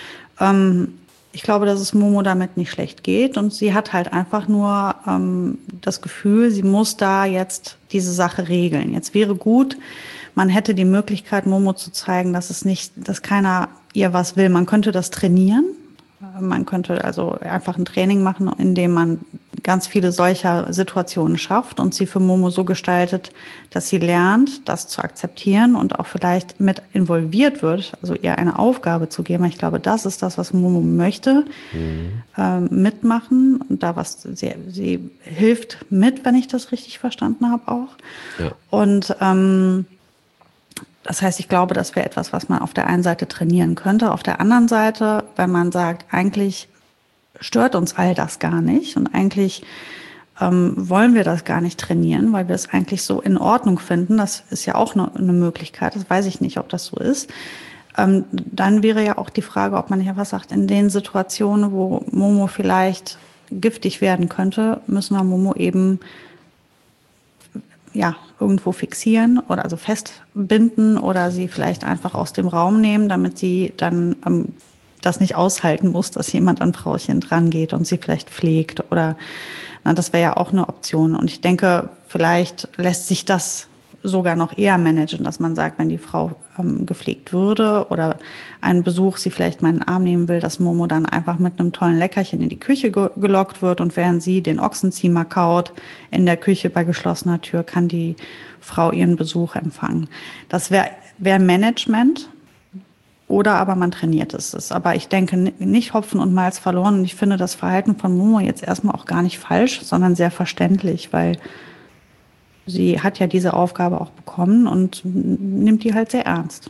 Ähm, Ich glaube, dass es Momo damit nicht schlecht geht und sie hat halt einfach nur ähm, das Gefühl, sie muss da jetzt diese Sache regeln. Jetzt wäre gut, man hätte die Möglichkeit, Momo zu zeigen, dass es nicht, dass keiner ihr was will. Man könnte das trainieren. Man könnte also einfach ein Training machen, in dem man ganz viele solcher Situationen schafft und sie für Momo so gestaltet, dass sie lernt, das zu akzeptieren und auch vielleicht mit involviert wird, also ihr eine Aufgabe zu geben. Ich glaube, das ist das, was Momo möchte, mhm. ähm, mitmachen und da was, sie, sie hilft mit, wenn ich das richtig verstanden habe auch. Ja. Und ähm, das heißt, ich glaube, das wäre etwas, was man auf der einen Seite trainieren könnte. Auf der anderen Seite, wenn man sagt, eigentlich stört uns all das gar nicht und eigentlich ähm, wollen wir das gar nicht trainieren, weil wir es eigentlich so in Ordnung finden. Das ist ja auch eine, eine Möglichkeit. Das weiß ich nicht, ob das so ist. Ähm, dann wäre ja auch die Frage, ob man nicht einfach sagt, in den Situationen, wo Momo vielleicht giftig werden könnte, müssen wir Momo eben ja, irgendwo fixieren oder also festbinden oder sie vielleicht einfach aus dem Raum nehmen, damit sie dann ähm, das nicht aushalten muss, dass jemand an Frauchen dran geht und sie vielleicht pflegt oder na, das wäre ja auch eine Option. Und ich denke, vielleicht lässt sich das sogar noch eher managen, dass man sagt, wenn die Frau ähm, gepflegt würde oder einen Besuch sie vielleicht mal in den Arm nehmen will, dass Momo dann einfach mit einem tollen Leckerchen in die Küche ge- gelockt wird und während sie den Ochsenziemer kaut in der Küche bei geschlossener Tür, kann die Frau ihren Besuch empfangen. Das wäre wär Management oder aber man trainiert es. Aber ich denke nicht Hopfen und Malz verloren und ich finde das Verhalten von Momo jetzt erstmal auch gar nicht falsch, sondern sehr verständlich, weil sie hat ja diese Aufgabe auch bekommen und nimmt die halt sehr ernst.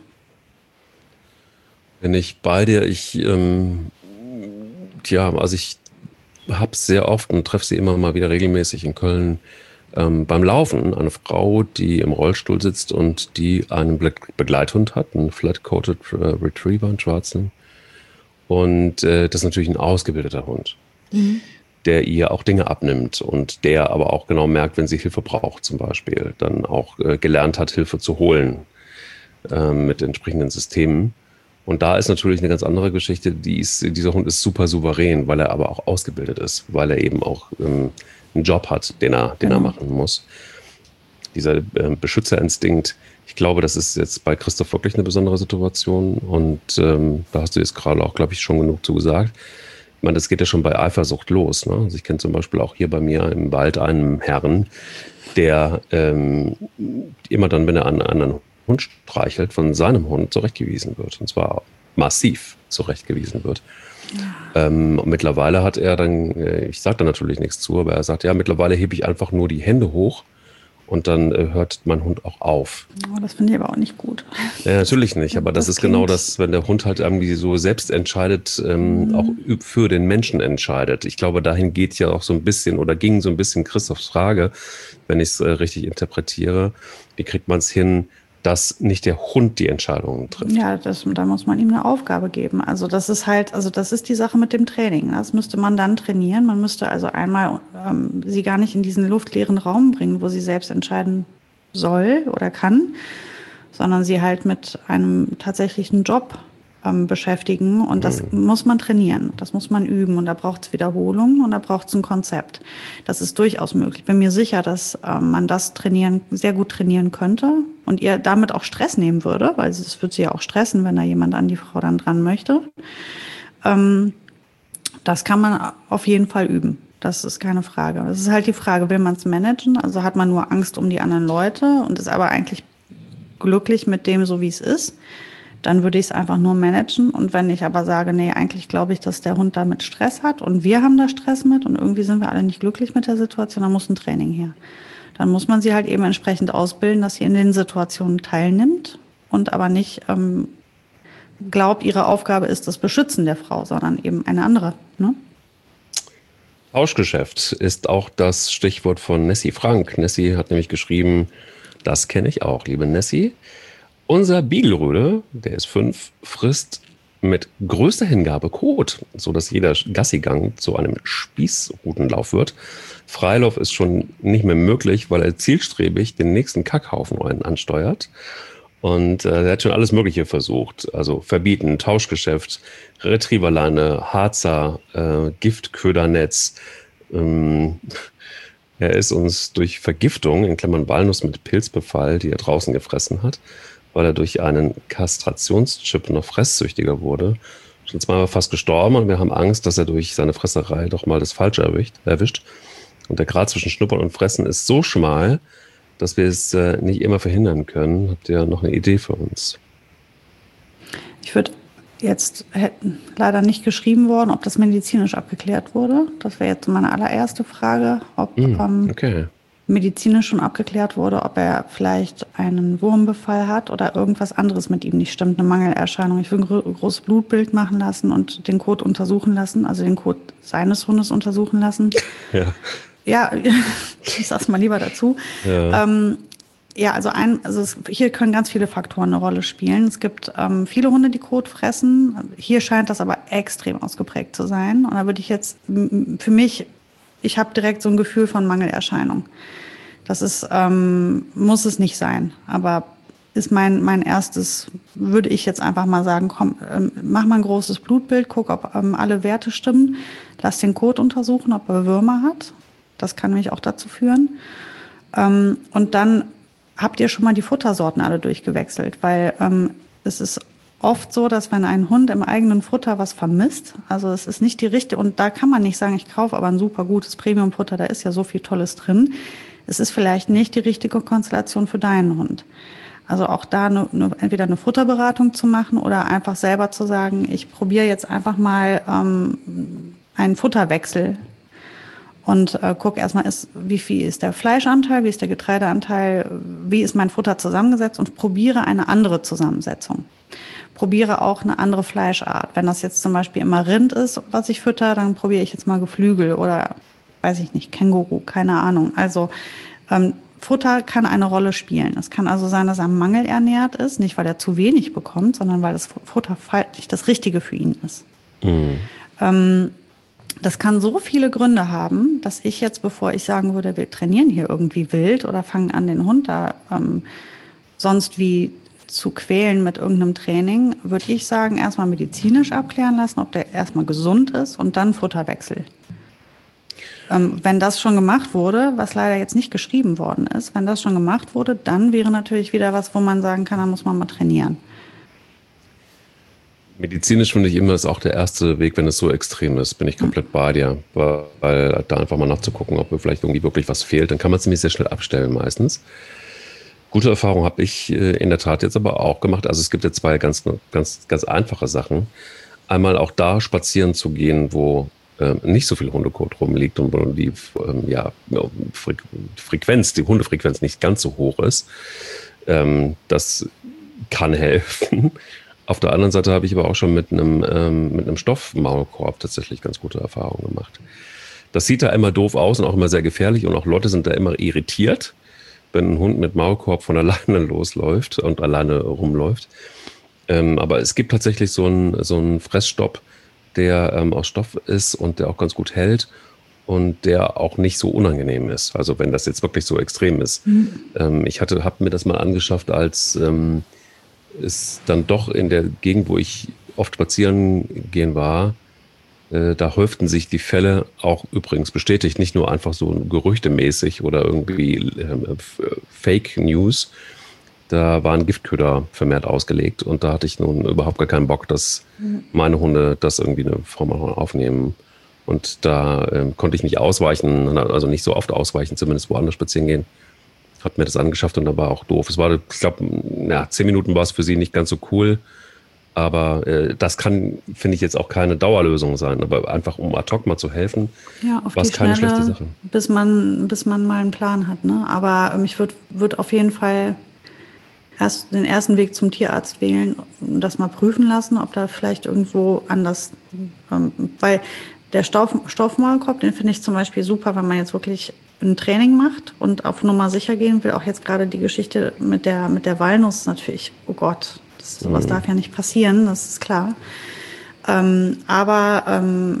Bin ich bei dir. Ich, ähm, tja, also ich habe es sehr oft und treffe sie immer mal wieder regelmäßig in Köln ähm, beim Laufen. Eine Frau, die im Rollstuhl sitzt und die einen Be- Begleithund hat, einen Flat-Coated äh, Retriever, einen schwarzen. Und äh, das ist natürlich ein ausgebildeter Hund. Mhm. Der ihr auch Dinge abnimmt und der aber auch genau merkt, wenn sie Hilfe braucht zum Beispiel, dann auch äh, gelernt hat, Hilfe zu holen äh, mit entsprechenden Systemen. Und da ist natürlich eine ganz andere Geschichte. Die ist, dieser Hund ist super souverän, weil er aber auch ausgebildet ist, weil er eben auch ähm, einen Job hat, den er, den er machen muss. Dieser äh, Beschützerinstinkt, ich glaube, das ist jetzt bei Christoph wirklich eine besondere Situation und ähm, da hast du jetzt gerade auch, glaube ich, schon genug zu gesagt. Ich meine, das geht ja schon bei Eifersucht los. Ne? Also ich kenne zum Beispiel auch hier bei mir im Wald einen Herrn, der ähm, immer dann, wenn er einen anderen Hund streichelt, von seinem Hund zurechtgewiesen wird. Und zwar massiv zurechtgewiesen wird. Ja. Ähm, und mittlerweile hat er dann, ich sage da natürlich nichts zu, aber er sagt, ja, mittlerweile hebe ich einfach nur die Hände hoch und dann äh, hört mein Hund auch auf. Oh, das finde ich aber auch nicht gut. Ja, natürlich nicht, aber das, das ist genau das, wenn der Hund halt irgendwie so selbst entscheidet, ähm, mhm. auch für den Menschen entscheidet. Ich glaube, dahin geht ja auch so ein bisschen oder ging so ein bisschen Christophs Frage, wenn ich es äh, richtig interpretiere. Wie kriegt man es hin, dass nicht der Hund die Entscheidungen trifft. Ja, das, da muss man ihm eine Aufgabe geben. Also das ist halt, also das ist die Sache mit dem Training. Das müsste man dann trainieren. Man müsste also einmal ähm, sie gar nicht in diesen luftleeren Raum bringen, wo sie selbst entscheiden soll oder kann, sondern sie halt mit einem tatsächlichen Job ähm, beschäftigen. Und das mhm. muss man trainieren. Das muss man üben. Und da braucht es Wiederholung und da braucht es ein Konzept. Das ist durchaus möglich. Ich bin mir sicher, dass ähm, man das trainieren, sehr gut trainieren könnte und ihr damit auch Stress nehmen würde, weil es wird sie ja auch stressen, wenn da jemand an die Frau dann dran möchte. Ähm, das kann man auf jeden Fall üben. Das ist keine Frage. Das ist halt die Frage, will man es managen? Also hat man nur Angst um die anderen Leute und ist aber eigentlich glücklich mit dem, so wie es ist? Dann würde ich es einfach nur managen. Und wenn ich aber sage, nee, eigentlich glaube ich, dass der Hund damit Stress hat und wir haben da Stress mit und irgendwie sind wir alle nicht glücklich mit der Situation, dann muss ein Training her. Dann muss man sie halt eben entsprechend ausbilden, dass sie in den Situationen teilnimmt und aber nicht ähm, glaubt, ihre Aufgabe ist das Beschützen der Frau, sondern eben eine andere. Ne? Tauschgeschäft ist auch das Stichwort von Nessie Frank. Nessie hat nämlich geschrieben, das kenne ich auch, liebe Nessie. Unser Beagle-Rüde, der ist fünf, frisst mit größter Hingabe Kot, sodass jeder Gassigang zu einem Spießrutenlauf wird. Freilauf ist schon nicht mehr möglich, weil er zielstrebig den nächsten Kackhaufen ansteuert. Und äh, er hat schon alles Mögliche versucht. Also verbieten, Tauschgeschäft, Retrieverleine, Harzer, äh, Giftködernetz. Ähm, er ist uns durch Vergiftung, in Klammern Walnuss mit Pilzbefall, die er draußen gefressen hat, weil er durch einen Kastrationschip noch fresssüchtiger wurde, schon zweimal fast gestorben und wir haben Angst, dass er durch seine Fresserei doch mal das Falsche erwischt. erwischt. Und der Grad zwischen Schnuppern und Fressen ist so schmal, dass wir es äh, nicht immer verhindern können. Habt ihr noch eine Idee für uns? Ich würde jetzt, hätten leider nicht geschrieben worden, ob das medizinisch abgeklärt wurde. Das wäre jetzt meine allererste Frage, ob mm, ähm, okay. medizinisch schon abgeklärt wurde, ob er vielleicht einen Wurmbefall hat oder irgendwas anderes mit ihm nicht stimmt, eine Mangelerscheinung. Ich würde ein gro- großes Blutbild machen lassen und den Kot untersuchen lassen, also den Kot seines Hundes untersuchen lassen. Ja. Ja, ich sag's mal lieber dazu. Ja, ähm, ja also, ein, also es, hier können ganz viele Faktoren eine Rolle spielen. Es gibt ähm, viele Hunde, die Kot fressen. Hier scheint das aber extrem ausgeprägt zu sein. Und da würde ich jetzt, für mich, ich habe direkt so ein Gefühl von Mangelerscheinung. Das ist, ähm, muss es nicht sein. Aber ist mein, mein erstes, würde ich jetzt einfach mal sagen, komm, ähm, mach mal ein großes Blutbild, guck, ob ähm, alle Werte stimmen. Lass den Kot untersuchen, ob er Würmer hat. Das kann nämlich auch dazu führen. Ähm, und dann habt ihr schon mal die Futtersorten alle durchgewechselt, weil ähm, es ist oft so, dass wenn ein Hund im eigenen Futter was vermisst, also es ist nicht die richtige, und da kann man nicht sagen, ich kaufe aber ein super gutes Premium-Futter, da ist ja so viel Tolles drin. Es ist vielleicht nicht die richtige Konstellation für deinen Hund. Also auch da eine, eine, entweder eine Futterberatung zu machen oder einfach selber zu sagen, ich probiere jetzt einfach mal ähm, einen Futterwechsel. Und äh, guck erstmal, ist, wie viel ist der Fleischanteil, wie ist der Getreideanteil, wie ist mein Futter zusammengesetzt und probiere eine andere Zusammensetzung. Probiere auch eine andere Fleischart. Wenn das jetzt zum Beispiel immer Rind ist, was ich fütter, dann probiere ich jetzt mal Geflügel oder, weiß ich nicht, Känguru, keine Ahnung. Also ähm, Futter kann eine Rolle spielen. Es kann also sein, dass er mangelernährt ist, nicht weil er zu wenig bekommt, sondern weil das Futter nicht das Richtige für ihn ist. Mhm. Ähm, Das kann so viele Gründe haben, dass ich jetzt, bevor ich sagen würde, wir trainieren hier irgendwie wild oder fangen an, den Hund da ähm, sonst wie zu quälen mit irgendeinem Training, würde ich sagen, erstmal medizinisch abklären lassen, ob der erstmal gesund ist und dann Futterwechsel. Ähm, wenn das schon gemacht wurde, was leider jetzt nicht geschrieben worden ist, wenn das schon gemacht wurde, dann wäre natürlich wieder was, wo man sagen kann, da muss man mal trainieren. Medizinisch finde ich immer, ist auch der erste Weg, wenn es so extrem ist, bin ich komplett bei dir. Weil da einfach mal nachzugucken, ob mir vielleicht irgendwie wirklich was fehlt, dann kann man es nämlich sehr schnell abstellen meistens. Gute Erfahrung habe ich in der Tat jetzt aber auch gemacht. Also es gibt ja zwei ganz, ganz, ganz einfache Sachen. Einmal auch da spazieren zu gehen, wo äh, nicht so viel Hundekot rumliegt und wo die ähm, ja, Frequenz, die Hundefrequenz nicht ganz so hoch ist. Ähm, das kann helfen. Auf der anderen Seite habe ich aber auch schon mit einem, ähm, mit einem Stoffmaulkorb tatsächlich ganz gute Erfahrungen gemacht. Das sieht da immer doof aus und auch immer sehr gefährlich und auch Leute sind da immer irritiert, wenn ein Hund mit Maulkorb von alleine losläuft und alleine rumläuft. Ähm, aber es gibt tatsächlich so einen so einen Fressstopp, der ähm, aus Stoff ist und der auch ganz gut hält und der auch nicht so unangenehm ist. Also wenn das jetzt wirklich so extrem ist. Mhm. Ähm, ich hatte, habe mir das mal angeschafft, als ähm, es dann doch in der Gegend, wo ich oft spazieren gehen war, äh, da häuften sich die Fälle, auch übrigens bestätigt, nicht nur einfach so gerüchtemäßig oder irgendwie äh, Fake News. Da waren Giftköder vermehrt ausgelegt und da hatte ich nun überhaupt gar keinen Bock, dass meine Hunde das irgendwie eine Form aufnehmen. Und da äh, konnte ich nicht ausweichen, also nicht so oft ausweichen, zumindest woanders spazieren gehen. Hat mir das angeschafft und da war auch doof. Es war, ich glaube, ja, zehn Minuten war es für sie nicht ganz so cool. Aber äh, das kann, finde ich, jetzt auch keine Dauerlösung sein. Aber einfach, um ad hoc mal zu helfen, ja, auf war es keine Schnelle, schlechte Sache. Bis man, bis man mal einen Plan hat. Ne? Aber ähm, ich würde würd auf jeden Fall erst den ersten Weg zum Tierarzt wählen und das mal prüfen lassen, ob da vielleicht irgendwo anders, ähm, weil der Stoff, Stoffmaulkorb, den finde ich zum Beispiel super, wenn man jetzt wirklich ein Training macht und auf Nummer sicher gehen will. Auch jetzt gerade die Geschichte mit der, mit der Walnuss natürlich, oh Gott, das, sowas mhm. darf ja nicht passieren, das ist klar. Ähm, aber ähm,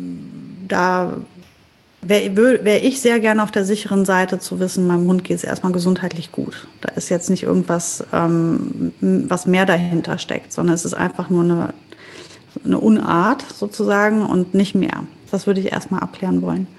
da wäre wär ich sehr gerne auf der sicheren Seite zu wissen, meinem Hund geht es erstmal gesundheitlich gut. Da ist jetzt nicht irgendwas, ähm, was mehr dahinter steckt, sondern es ist einfach nur eine, eine Unart sozusagen und nicht mehr. Das würde ich erstmal abklären wollen.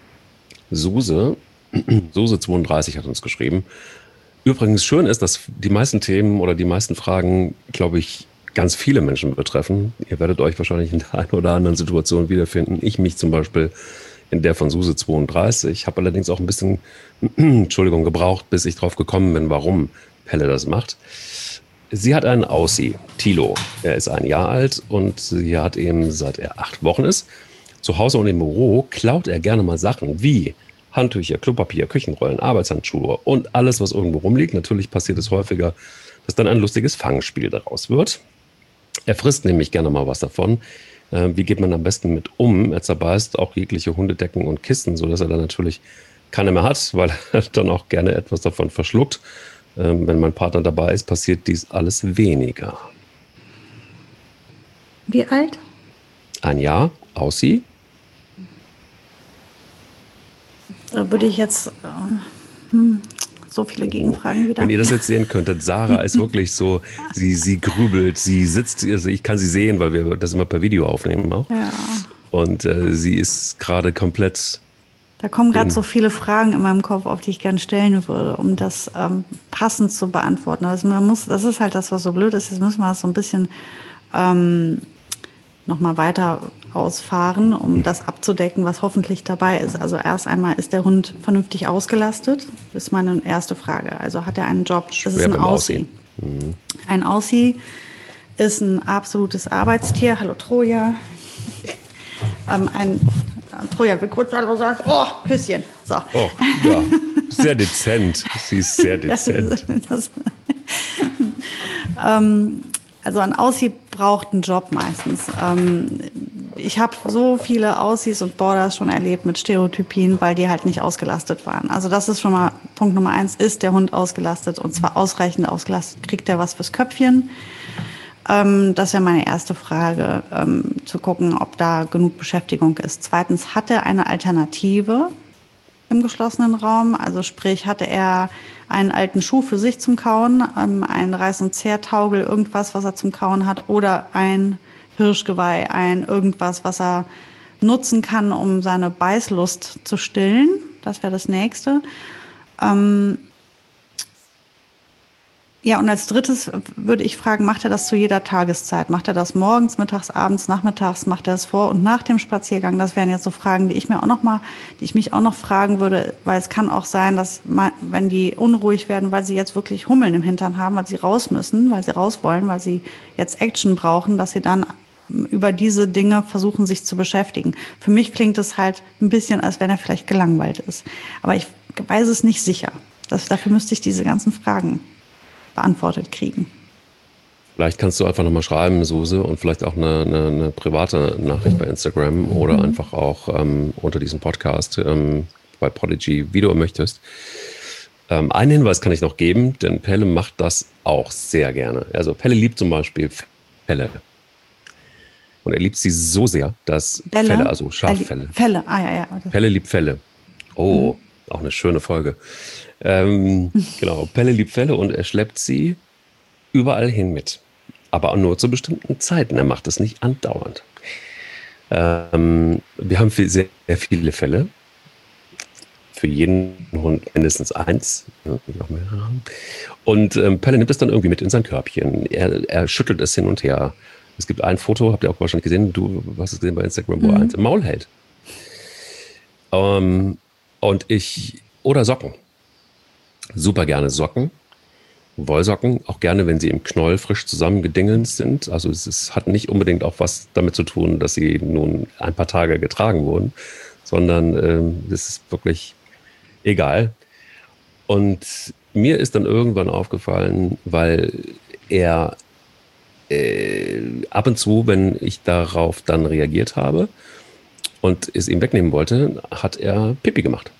Suse, Suse zweiunddreißig hat uns geschrieben. Übrigens schön ist, dass die meisten Themen oder die meisten Fragen, glaube ich, ganz viele Menschen betreffen. Ihr werdet euch wahrscheinlich in der einen oder anderen Situation wiederfinden. Ich mich zum Beispiel in der von Suse zweiunddreißig. Ich habe allerdings auch ein bisschen Entschuldigung, gebraucht, bis ich drauf gekommen bin, warum Pelle das macht. Sie hat einen Aussie, Tilo. Er ist ein Jahr alt und sie hat eben, seit er acht Wochen ist, zu Hause und im Büro klaut er gerne mal Sachen wie Handtücher, Klopapier, Küchenrollen, Arbeitshandschuhe und alles, was irgendwo rumliegt. Natürlich passiert es häufiger, dass dann ein lustiges Fangspiel daraus wird. Er frisst nämlich gerne mal was davon. Wie geht man am besten mit um? Er zerbeißt auch jegliche Hundedecken und Kisten, sodass er dann natürlich keine mehr hat, weil er dann auch gerne etwas davon verschluckt. Wenn mein Partner dabei ist, passiert dies alles weniger. Wie alt? Ein Jahr, Aussie. Da würde ich jetzt äh, hm, so viele Gegenfragen wieder. Wenn ihr das jetzt sehen könntet, Sarah ist wirklich so, sie, sie grübelt, sie sitzt, also ich kann sie sehen, weil wir das immer per Video aufnehmen auch. Ja. Und äh, sie ist gerade komplett... Da kommen gerade so viele Fragen in meinem Kopf, auf die ich gerne stellen würde, um das ähm, passend zu beantworten. Also man muss, das ist halt das, was so blöd ist. Jetzt müssen wir das so ein bisschen ähm, nochmal weiter ausfahren, um das abzudecken, was hoffentlich dabei ist. Also erst einmal, ist der Hund vernünftig ausgelastet? Das ist meine erste Frage. Also hat er einen Job? Das ist ein Aussie. Mhm. Ein Aussie ist ein absolutes Arbeitstier. Hallo Troja. ähm, ein Troja will kurz Hallo sagen. Oh, Küsschen. So. Oh, ja. Sehr dezent. Sie ist sehr dezent. Das, das, ähm, also ein Aussie braucht einen Job meistens. Ähm, ich habe so viele Aussies und Borders schon erlebt mit Stereotypien, weil die halt nicht ausgelastet waren. Also das ist schon mal Punkt Nummer eins, ist der Hund ausgelastet und zwar ausreichend ausgelastet. Kriegt er was fürs Köpfchen? Ähm, das wäre meine erste Frage, ähm, zu gucken, ob da genug Beschäftigung ist. Zweitens, hat er eine Alternative im geschlossenen Raum? Also sprich, hatte er einen alten Schuh für sich zum Kauen, ähm, einen Reiß- und Zehrtaugel, irgendwas, was er zum Kauen hat, oder ein Hirschgeweih, ein irgendwas, was er nutzen kann, um seine Beißlust zu stillen. Das wäre das Nächste. Ähm, ja, und als drittes würde ich fragen, macht er das zu jeder Tageszeit? Macht er das morgens, mittags, abends, nachmittags? Macht er das vor und nach dem Spaziergang? Das wären jetzt so Fragen, die ich mir auch noch mal, die ich mich auch noch fragen würde, weil es kann auch sein, dass man, wenn die unruhig werden, weil sie jetzt wirklich Hummeln im Hintern haben, weil sie raus müssen, weil sie raus wollen, weil sie jetzt Action brauchen, dass sie dann über diese Dinge versuchen, sich zu beschäftigen. Für mich klingt es halt ein bisschen, als wenn er vielleicht gelangweilt ist. Aber ich weiß es nicht sicher. Das, dafür müsste ich diese ganzen Fragen beantwortet kriegen. Vielleicht kannst du einfach nochmal schreiben, Suse, und vielleicht auch eine, eine, eine private Nachricht bei Instagram oder mhm. einfach auch ähm, unter diesem Podcast ähm, bei Podigy, wie du möchtest. Ähm, einen Hinweis kann ich noch geben, denn Pelle macht das auch sehr gerne. Also Pelle liebt zum Beispiel Felle. Und er liebt sie so sehr, dass Bälle? Felle, also Schaffelle. Felle, ah ja, ja. Pelle liebt Felle. Oh, Mhm. auch eine schöne Folge. Ähm, genau, Pelle liebt Felle und er schleppt sie überall hin mit. Aber auch nur zu bestimmten Zeiten. Er macht es nicht andauernd. Ähm, wir haben viel, sehr, sehr viele Fälle. Für jeden Hund mindestens eins. Und ähm, Pelle nimmt es dann irgendwie mit in sein Körbchen. Er, er schüttelt es hin und her. Es gibt ein Foto, habt ihr auch wahrscheinlich gesehen, du hast es gesehen bei Instagram, wo er Mhm. eins im Maul hält. Ähm, und ich, oder Socken. Super gerne Socken. Wollsocken, auch gerne, wenn sie im Knoll frisch zusammengedingelt sind. Also es ist, hat nicht unbedingt auch was damit zu tun, dass sie nun ein paar Tage getragen wurden, sondern ähm, es ist wirklich egal. Und mir ist dann irgendwann aufgefallen, weil er äh, ab und zu, wenn ich darauf dann reagiert habe und es ihm wegnehmen wollte, hat er Pipi gemacht.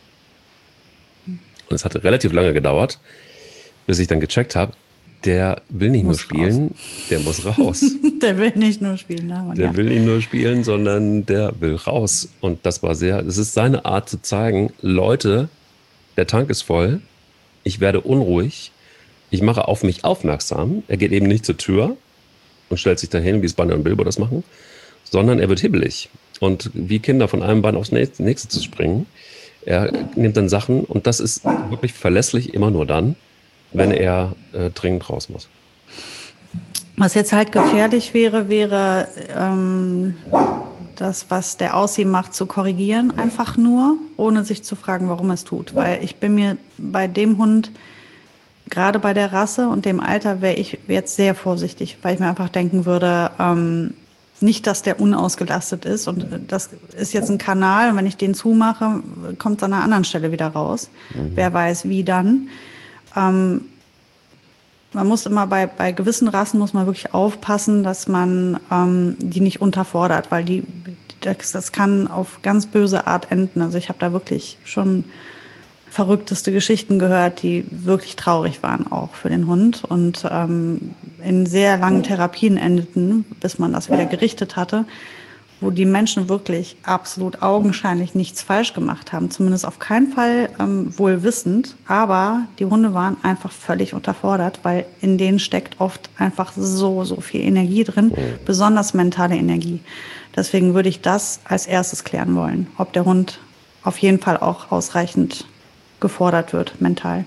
Und es hat relativ lange gedauert, bis ich dann gecheckt habe, der will nicht Muss nur spielen, raus. der muss raus. Der will nicht nur spielen. Na, Der ja. will nicht nur spielen, sondern der will raus. Und das war sehr, das ist seine Art zu zeigen, Leute, der Tank ist voll, ich werde unruhig, ich mache auf mich aufmerksam. Er geht eben nicht zur Tür und stellt sich dahin, wie es Banner und Bilbo das machen, sondern er wird hibbelig. Und wie Kinder von einem Bein aufs nächste zu springen. Er nimmt dann Sachen und das ist wirklich verlässlich immer nur dann, wenn er äh, dringend raus muss. Was jetzt halt gefährlich wäre, wäre ähm, das, was der Aussie macht, zu korrigieren, einfach nur, ohne sich zu fragen, warum er es tut. Weil ich bin mir bei dem Hund, gerade bei der Rasse und dem Alter, wäre ich jetzt sehr vorsichtig, weil ich mir einfach denken würde, ähm, nicht, dass der unausgelastet ist. Und das ist jetzt ein Kanal, und wenn ich den zumache, kommt es an einer anderen Stelle wieder raus. Mhm. Wer weiß, wie dann. Ähm, Man muss immer bei, bei gewissen Rassen muss man wirklich aufpassen, dass man ähm, die nicht unterfordert, weil die das, das kann auf ganz böse Art enden. Also ich habe da wirklich schon verrückteste Geschichten gehört, die wirklich traurig waren auch für den Hund und ähm, in sehr langen Therapien endeten, bis man das wieder gerichtet hatte, wo die Menschen wirklich absolut augenscheinlich nichts falsch gemacht haben, zumindest auf keinen Fall ähm, wohl wissend, aber die Hunde waren einfach völlig unterfordert, weil in denen steckt oft einfach so, so viel Energie drin, besonders mentale Energie. Deswegen würde ich das als erstes klären wollen, ob der Hund auf jeden Fall auch ausreichend gefordert wird, mental.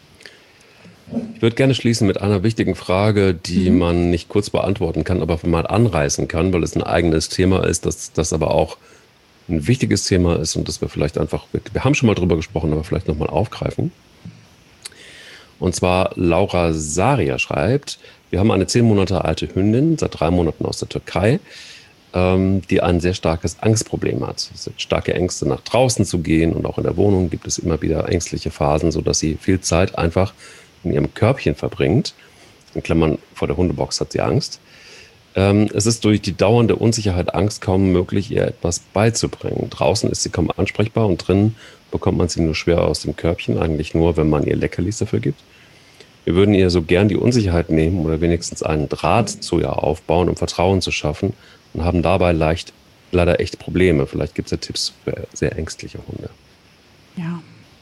Ich würde gerne schließen mit einer wichtigen Frage, die mhm. man nicht kurz beantworten kann, aber mal anreißen kann, weil es ein eigenes Thema ist, das, das aber auch ein wichtiges Thema ist und das wir vielleicht einfach, wir haben schon mal drüber gesprochen, aber vielleicht nochmal aufgreifen. Und zwar Laura Saria schreibt, wir haben eine zehn Monate alte Hündin, seit drei Monaten aus der Türkei, ähm, die ein sehr starkes Angstproblem hat. Es hat starke Ängste, nach draußen zu gehen und auch in der Wohnung gibt es immer wieder ängstliche Phasen, sodass sie viel Zeit einfach in ihrem Körbchen verbringt. In Klammern, vor der Hundebox hat sie Angst. Ähm, es ist durch die dauernde Unsicherheit, Angst kaum möglich, ihr etwas beizubringen. Draußen ist sie kaum ansprechbar und drin bekommt man sie nur schwer aus dem Körbchen, eigentlich nur, wenn man ihr Leckerlis dafür gibt. Wir würden ihr so gern die Unsicherheit nehmen oder wenigstens einen Draht zu ihr aufbauen, um Vertrauen zu schaffen und haben dabei leicht, leider echt Probleme. Vielleicht gibt es ja Tipps für sehr ängstliche Hunde. Ja.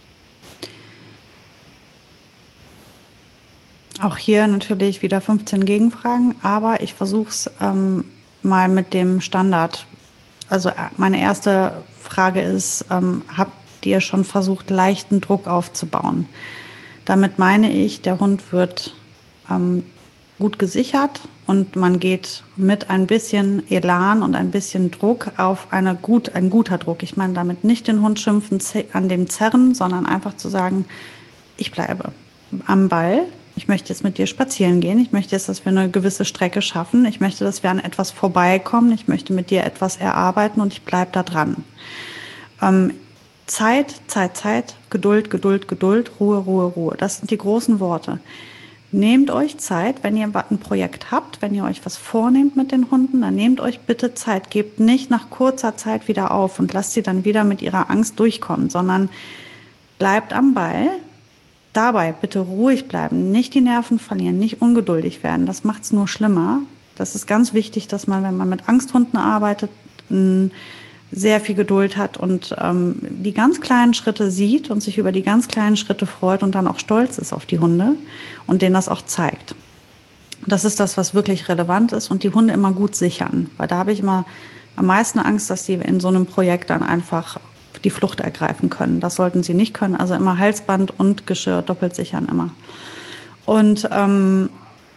Auch hier natürlich wieder fünfzehn Gegenfragen, aber ich versuche es ähm, mal mit dem Standard. Also meine erste Frage ist, ähm, habt ihr schon versucht, leichten Druck aufzubauen? Damit meine ich, der Hund wird ähm, gut gesichert und man geht mit ein bisschen Elan und ein bisschen Druck auf eine gut, ein guter Druck. Ich meine damit nicht den Hund schimpfen, an dem zerren, sondern einfach zu sagen, ich bleibe am Ball. Ich möchte jetzt mit dir spazieren gehen. Ich möchte jetzt, dass wir eine gewisse Strecke schaffen. Ich möchte, dass wir an etwas vorbeikommen. Ich möchte mit dir etwas erarbeiten und ich bleibe da dran. Ähm, Zeit, Zeit, Zeit, Geduld, Geduld, Geduld, Ruhe, Ruhe, Ruhe. Das sind die großen Worte. Nehmt euch Zeit, wenn ihr ein Projekt habt, wenn ihr euch was vornehmt mit den Hunden, dann nehmt euch bitte Zeit. Gebt nicht nach kurzer Zeit wieder auf und lasst sie dann wieder mit ihrer Angst durchkommen, sondern bleibt am Ball. Dabei bitte ruhig bleiben, nicht die Nerven verlieren, nicht ungeduldig werden. Das macht es nur schlimmer. Das ist ganz wichtig, dass man, wenn man mit Angsthunden arbeitet, sehr viel Geduld hat und ähm, die ganz kleinen Schritte sieht und sich über die ganz kleinen Schritte freut und dann auch stolz ist auf die Hunde und denen das auch zeigt. Das ist das, was wirklich relevant ist und die Hunde immer gut sichern. Weil da habe ich immer am meisten Angst, dass sie in so einem Projekt dann einfach die Flucht ergreifen können. Das sollten sie nicht können. Also immer Halsband und Geschirr doppelt sichern immer. Und ähm,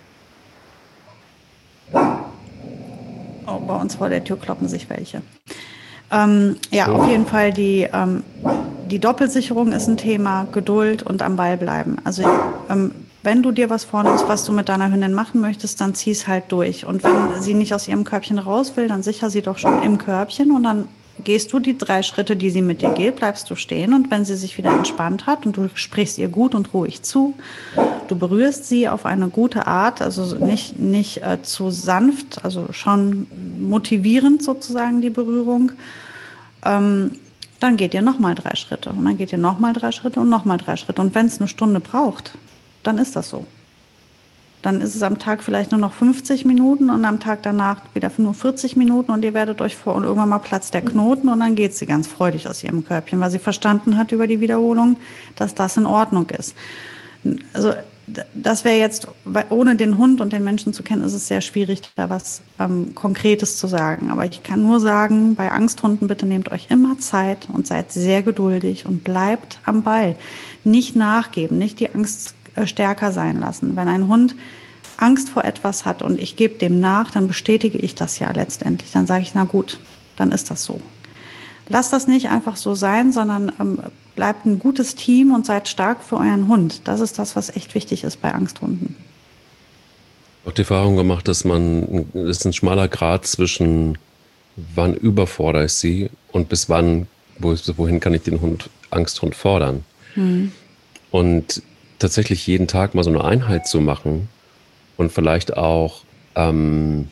oh, bei uns vor der Tür kloppen sich welche. Ähm, ja, auf jeden Fall die, ähm, die Doppelsicherung ist ein Thema, Geduld und am Ball bleiben. Also ähm, wenn du dir was vornimmst, was du mit deiner Hündin machen möchtest, dann zieh es halt durch. Und wenn sie nicht aus ihrem Körbchen raus will, dann sicher sie doch schon im Körbchen und dann gehst du die drei Schritte, die sie mit dir geht, bleibst du stehen und wenn sie sich wieder entspannt hat und du sprichst ihr gut und ruhig zu, du berührst sie auf eine gute Art, also nicht, nicht äh, zu sanft, also schon motivierend sozusagen die Berührung, ähm, dann geht ihr nochmal drei Schritte und dann geht ihr nochmal drei Schritte und nochmal drei Schritte und wenn es eine Stunde braucht, dann ist das so. Dann ist es am Tag vielleicht nur noch fünfzig Minuten und am Tag danach wieder nur vierzig Minuten und ihr werdet euch vor und irgendwann mal platzt der Knoten und dann geht sie ganz freudig aus ihrem Körbchen, weil sie verstanden hat über die Wiederholung, dass das in Ordnung ist. Also das wäre jetzt, ohne den Hund und den Menschen zu kennen, ist es sehr schwierig, da was ähm, Konkretes zu sagen. Aber ich kann nur sagen, bei Angsthunden bitte nehmt euch immer Zeit und seid sehr geduldig und bleibt am Ball. Nicht nachgeben, nicht die Angst stärker sein lassen. Wenn ein Hund Angst vor etwas hat und ich gebe dem nach, dann bestätige ich das ja letztendlich. Dann sage ich, na gut, dann ist das so. Lasst das nicht einfach so sein, sondern ähm, bleibt ein gutes Team und seid stark für euren Hund. Das ist das, was echt wichtig ist bei Angsthunden. Auch die Erfahrung gemacht, dass man, es ist ein schmaler Grat zwischen wann überfordere ich sie und bis wann, wohin kann ich den Hund, Angsthund fordern. Hm. Und tatsächlich jeden Tag mal so eine Einheit zu machen und vielleicht auch ähm,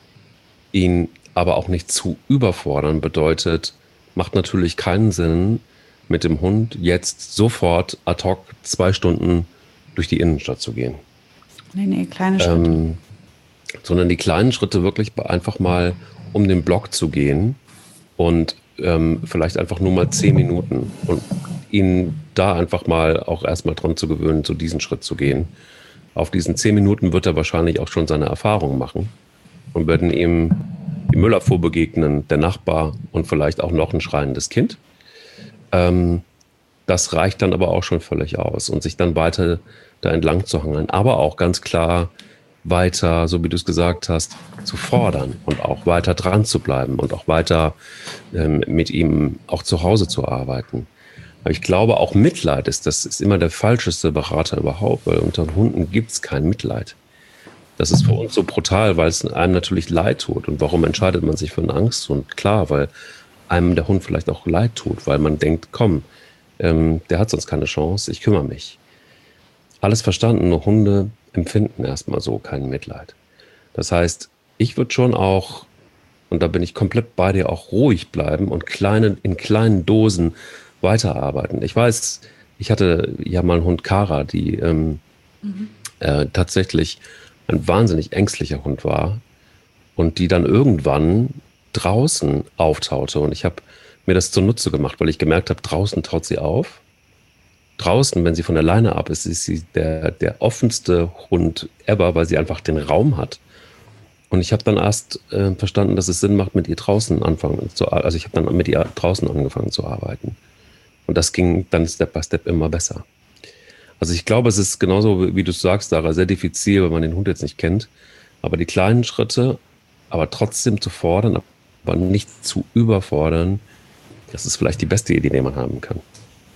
ihn aber auch nicht zu überfordern, bedeutet, macht natürlich keinen Sinn, mit dem Hund jetzt sofort ad hoc zwei Stunden durch die Innenstadt zu gehen. Nee, nee, kleine Schritte. Ähm, sondern die kleinen Schritte wirklich einfach mal um den Block zu gehen und ähm, vielleicht einfach nur mal zehn Minuten und ihn da einfach mal auch erstmal dran zu gewöhnen, zu diesen Schritt zu gehen. Auf diesen zehn Minuten wird er wahrscheinlich auch schon seine Erfahrungen machen und werden ihm die Müllabfuhr begegnen, der Nachbar und vielleicht auch noch ein schreiendes Kind. Ähm, das reicht dann aber auch schon völlig aus und sich dann weiter da entlang zu hangeln, aber auch ganz klar weiter, so wie du es gesagt hast, zu fordern und auch weiter dran zu bleiben und auch weiter ähm, mit ihm auch zu Hause zu arbeiten. Aber ich glaube, auch Mitleid ist, das ist immer der falscheste Berater überhaupt, weil unter Hunden gibt es kein Mitleid. Das ist für uns so brutal, weil es einem natürlich leid tut. Und warum entscheidet man sich für einen Angsthund? Klar, weil einem der Hund vielleicht auch leid tut, weil man denkt, komm, ähm, der hat sonst keine Chance, ich kümmere mich. Alles verstanden, nur Hunde empfinden erstmal so kein Mitleid. Das heißt, ich würde schon auch, und da bin ich komplett bei dir, auch ruhig bleiben und kleine, in kleinen Dosen weiterarbeiten. Ich weiß, ich hatte ja mal einen Hund, Kara, die ähm, mhm. äh, tatsächlich ein wahnsinnig ängstlicher Hund war und die dann irgendwann draußen auftaute. Und ich habe mir das zunutze gemacht, weil ich gemerkt habe, draußen taut sie auf. Draußen, wenn sie von der Leine ab ist, ist sie der, der offenste Hund ever, weil sie einfach den Raum hat. Und ich habe dann erst äh, verstanden, dass es Sinn macht, mit ihr draußen anfangen zu arbeiten. Also ich habe dann mit ihr draußen angefangen zu arbeiten. Und das ging dann Step by Step immer besser. Also ich glaube, es ist genauso, wie du sagst, Sarah, sehr diffizil, wenn man den Hund jetzt nicht kennt. Aber die kleinen Schritte, aber trotzdem zu fordern, aber nicht zu überfordern, das ist vielleicht die beste Idee, die man haben kann.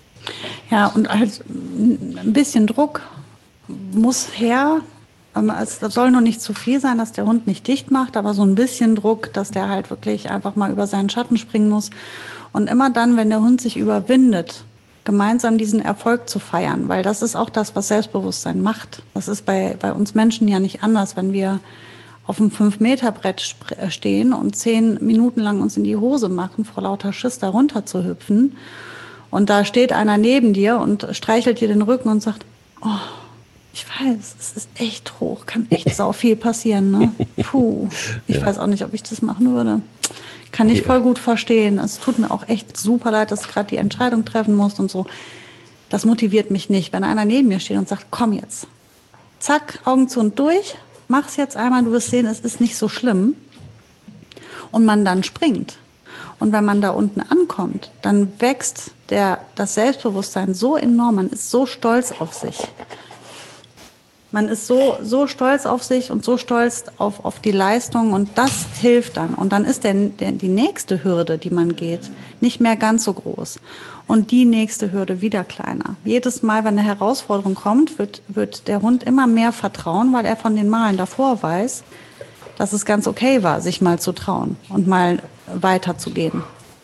Ja, und halt ein bisschen Druck muss her. Es soll nur nicht zu viel sein, dass der Hund nicht dicht macht, aber so ein bisschen Druck, dass der halt wirklich einfach mal über seinen Schatten springen muss. Und immer dann, wenn der Hund sich überwindet, gemeinsam diesen Erfolg zu feiern, weil das ist auch das, was Selbstbewusstsein macht. Das ist bei, bei uns Menschen ja nicht anders, wenn wir auf einem fünf Meter Brett stehen und zehn Minuten lang uns in die Hose machen, vor lauter Schiss da runter zu hüpfen. Und da steht einer neben dir und streichelt dir den Rücken und sagt, Oh, ich weiß, es ist echt hoch, kann echt sau viel passieren, ne? Puh, ich ja. weiß auch nicht, ob ich das machen würde. Kann ich ja. voll gut verstehen. Es tut mir auch echt super leid, dass du gerade die Entscheidung treffen musst und so. Das motiviert mich nicht, wenn einer neben mir steht und sagt, komm jetzt. Zack, Augen zu und durch, mach's jetzt einmal, du wirst sehen, es ist nicht so schlimm. Und man dann springt. Und wenn man da unten ankommt, dann wächst der, das Selbstbewusstsein so enorm, man ist so stolz auf sich. Man ist so, so stolz auf sich und so stolz auf, auf die Leistung und das hilft dann. Und dann ist der, der, die nächste Hürde, die man geht, nicht mehr ganz so groß. Und die nächste Hürde wieder kleiner. Jedes Mal, wenn eine Herausforderung kommt, wird, wird der Hund immer mehr vertrauen, weil er von den Malen davor weiß, dass es ganz okay war, sich mal zu trauen und mal weiterzugehen.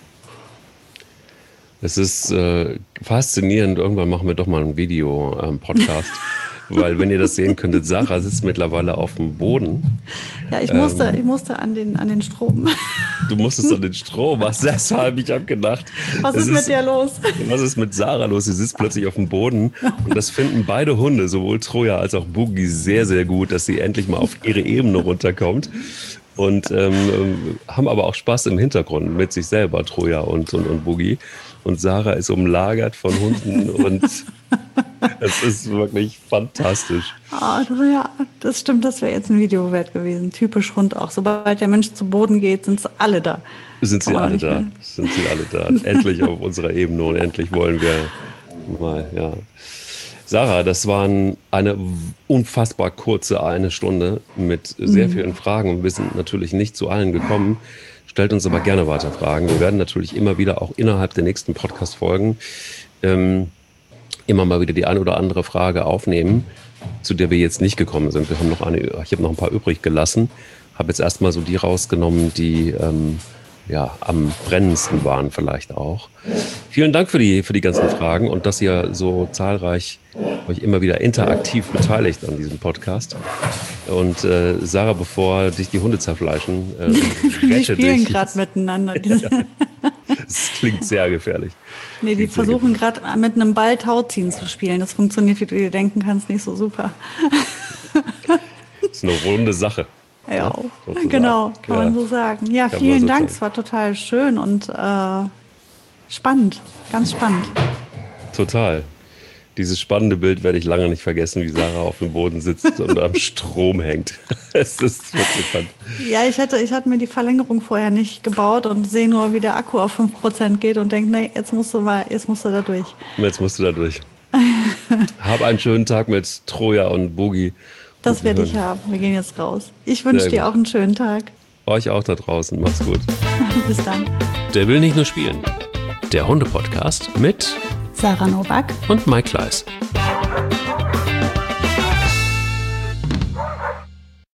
Es ist äh, faszinierend. Irgendwann machen wir doch mal einen Video-Podcast. Ähm, Weil, wenn ihr das sehen könntet, Sarah sitzt mittlerweile auf dem Boden. Ja, ich musste, ähm, ich musste an den, an den Strom. Du musstest an den Strom, was deshalb, ich habe gedacht. Was ist, ist mit dir los? Was ist mit Sarah los? Sie sitzt plötzlich auf dem Boden. Und das finden beide Hunde, sowohl Troja als auch Boogie, sehr, sehr gut, dass sie endlich mal auf ihre Ebene runterkommt. Und ähm, haben aber auch Spaß im Hintergrund mit sich selber, Troja und, und, und Boogie. Und Sarah ist umlagert von Hunden und es ist wirklich fantastisch. Oh, ja, das stimmt, das wäre jetzt ein Video wert gewesen. Typisch Hund auch. Sobald der Mensch zu Boden geht, sind sie alle da. Sind sie alle da. Mehr. Sind sie alle da. Endlich auf unserer Ebene und endlich wollen wir mal, ja. Sarah, das waren eine unfassbar kurze eine Stunde mit sehr vielen Fragen und wir sind natürlich nicht zu allen gekommen. Stellt uns aber gerne weiter Fragen. Wir werden natürlich immer wieder auch innerhalb der nächsten Podcast-Folgen ähm, immer mal wieder die eine oder andere Frage aufnehmen, zu der wir jetzt nicht gekommen sind. Wir haben noch eine, ich habe noch ein paar übrig gelassen, habe jetzt erstmal so die rausgenommen, die ähm, ja, am brennendsten waren vielleicht auch. Vielen Dank für die, für die ganzen Fragen und dass ihr so zahlreich euch immer wieder interaktiv beteiligt an diesem Podcast. Und äh, Sarah, bevor dich die Hunde zerfleischen, äh, die spielen gerade miteinander. Das klingt sehr gefährlich. Nee, die versuchen gerade mit einem Ball Tauziehen zu spielen. Das funktioniert, wie du dir denken kannst, nicht so super. Das ist eine runde Sache. Ja, ja genau, kann ja. man so sagen. Ja, kann vielen so Dank, es war total schön und äh, spannend, ganz spannend. Total. Dieses spannende Bild werde ich lange nicht vergessen, wie Sarah auf dem Boden sitzt und am Strom hängt. Es ist wirklich spannend. Ja, ich hatte, ich hatte mir die Verlängerung vorher nicht gebaut und sehe nur, wie der Akku auf fünf Prozent geht und denke, nee, jetzt musst du mal, jetzt musst du da durch. Jetzt musst du da durch. Hab einen schönen Tag mit Troja und Boogie. Das werde ich haben. Wir gehen jetzt raus. Ich wünsche dir auch einen schönen Tag. Euch auch da draußen. Macht's gut. Bis dann. Der will nicht nur spielen. Der Hunde-Podcast mit Sarah Novak und Mike Kleiss.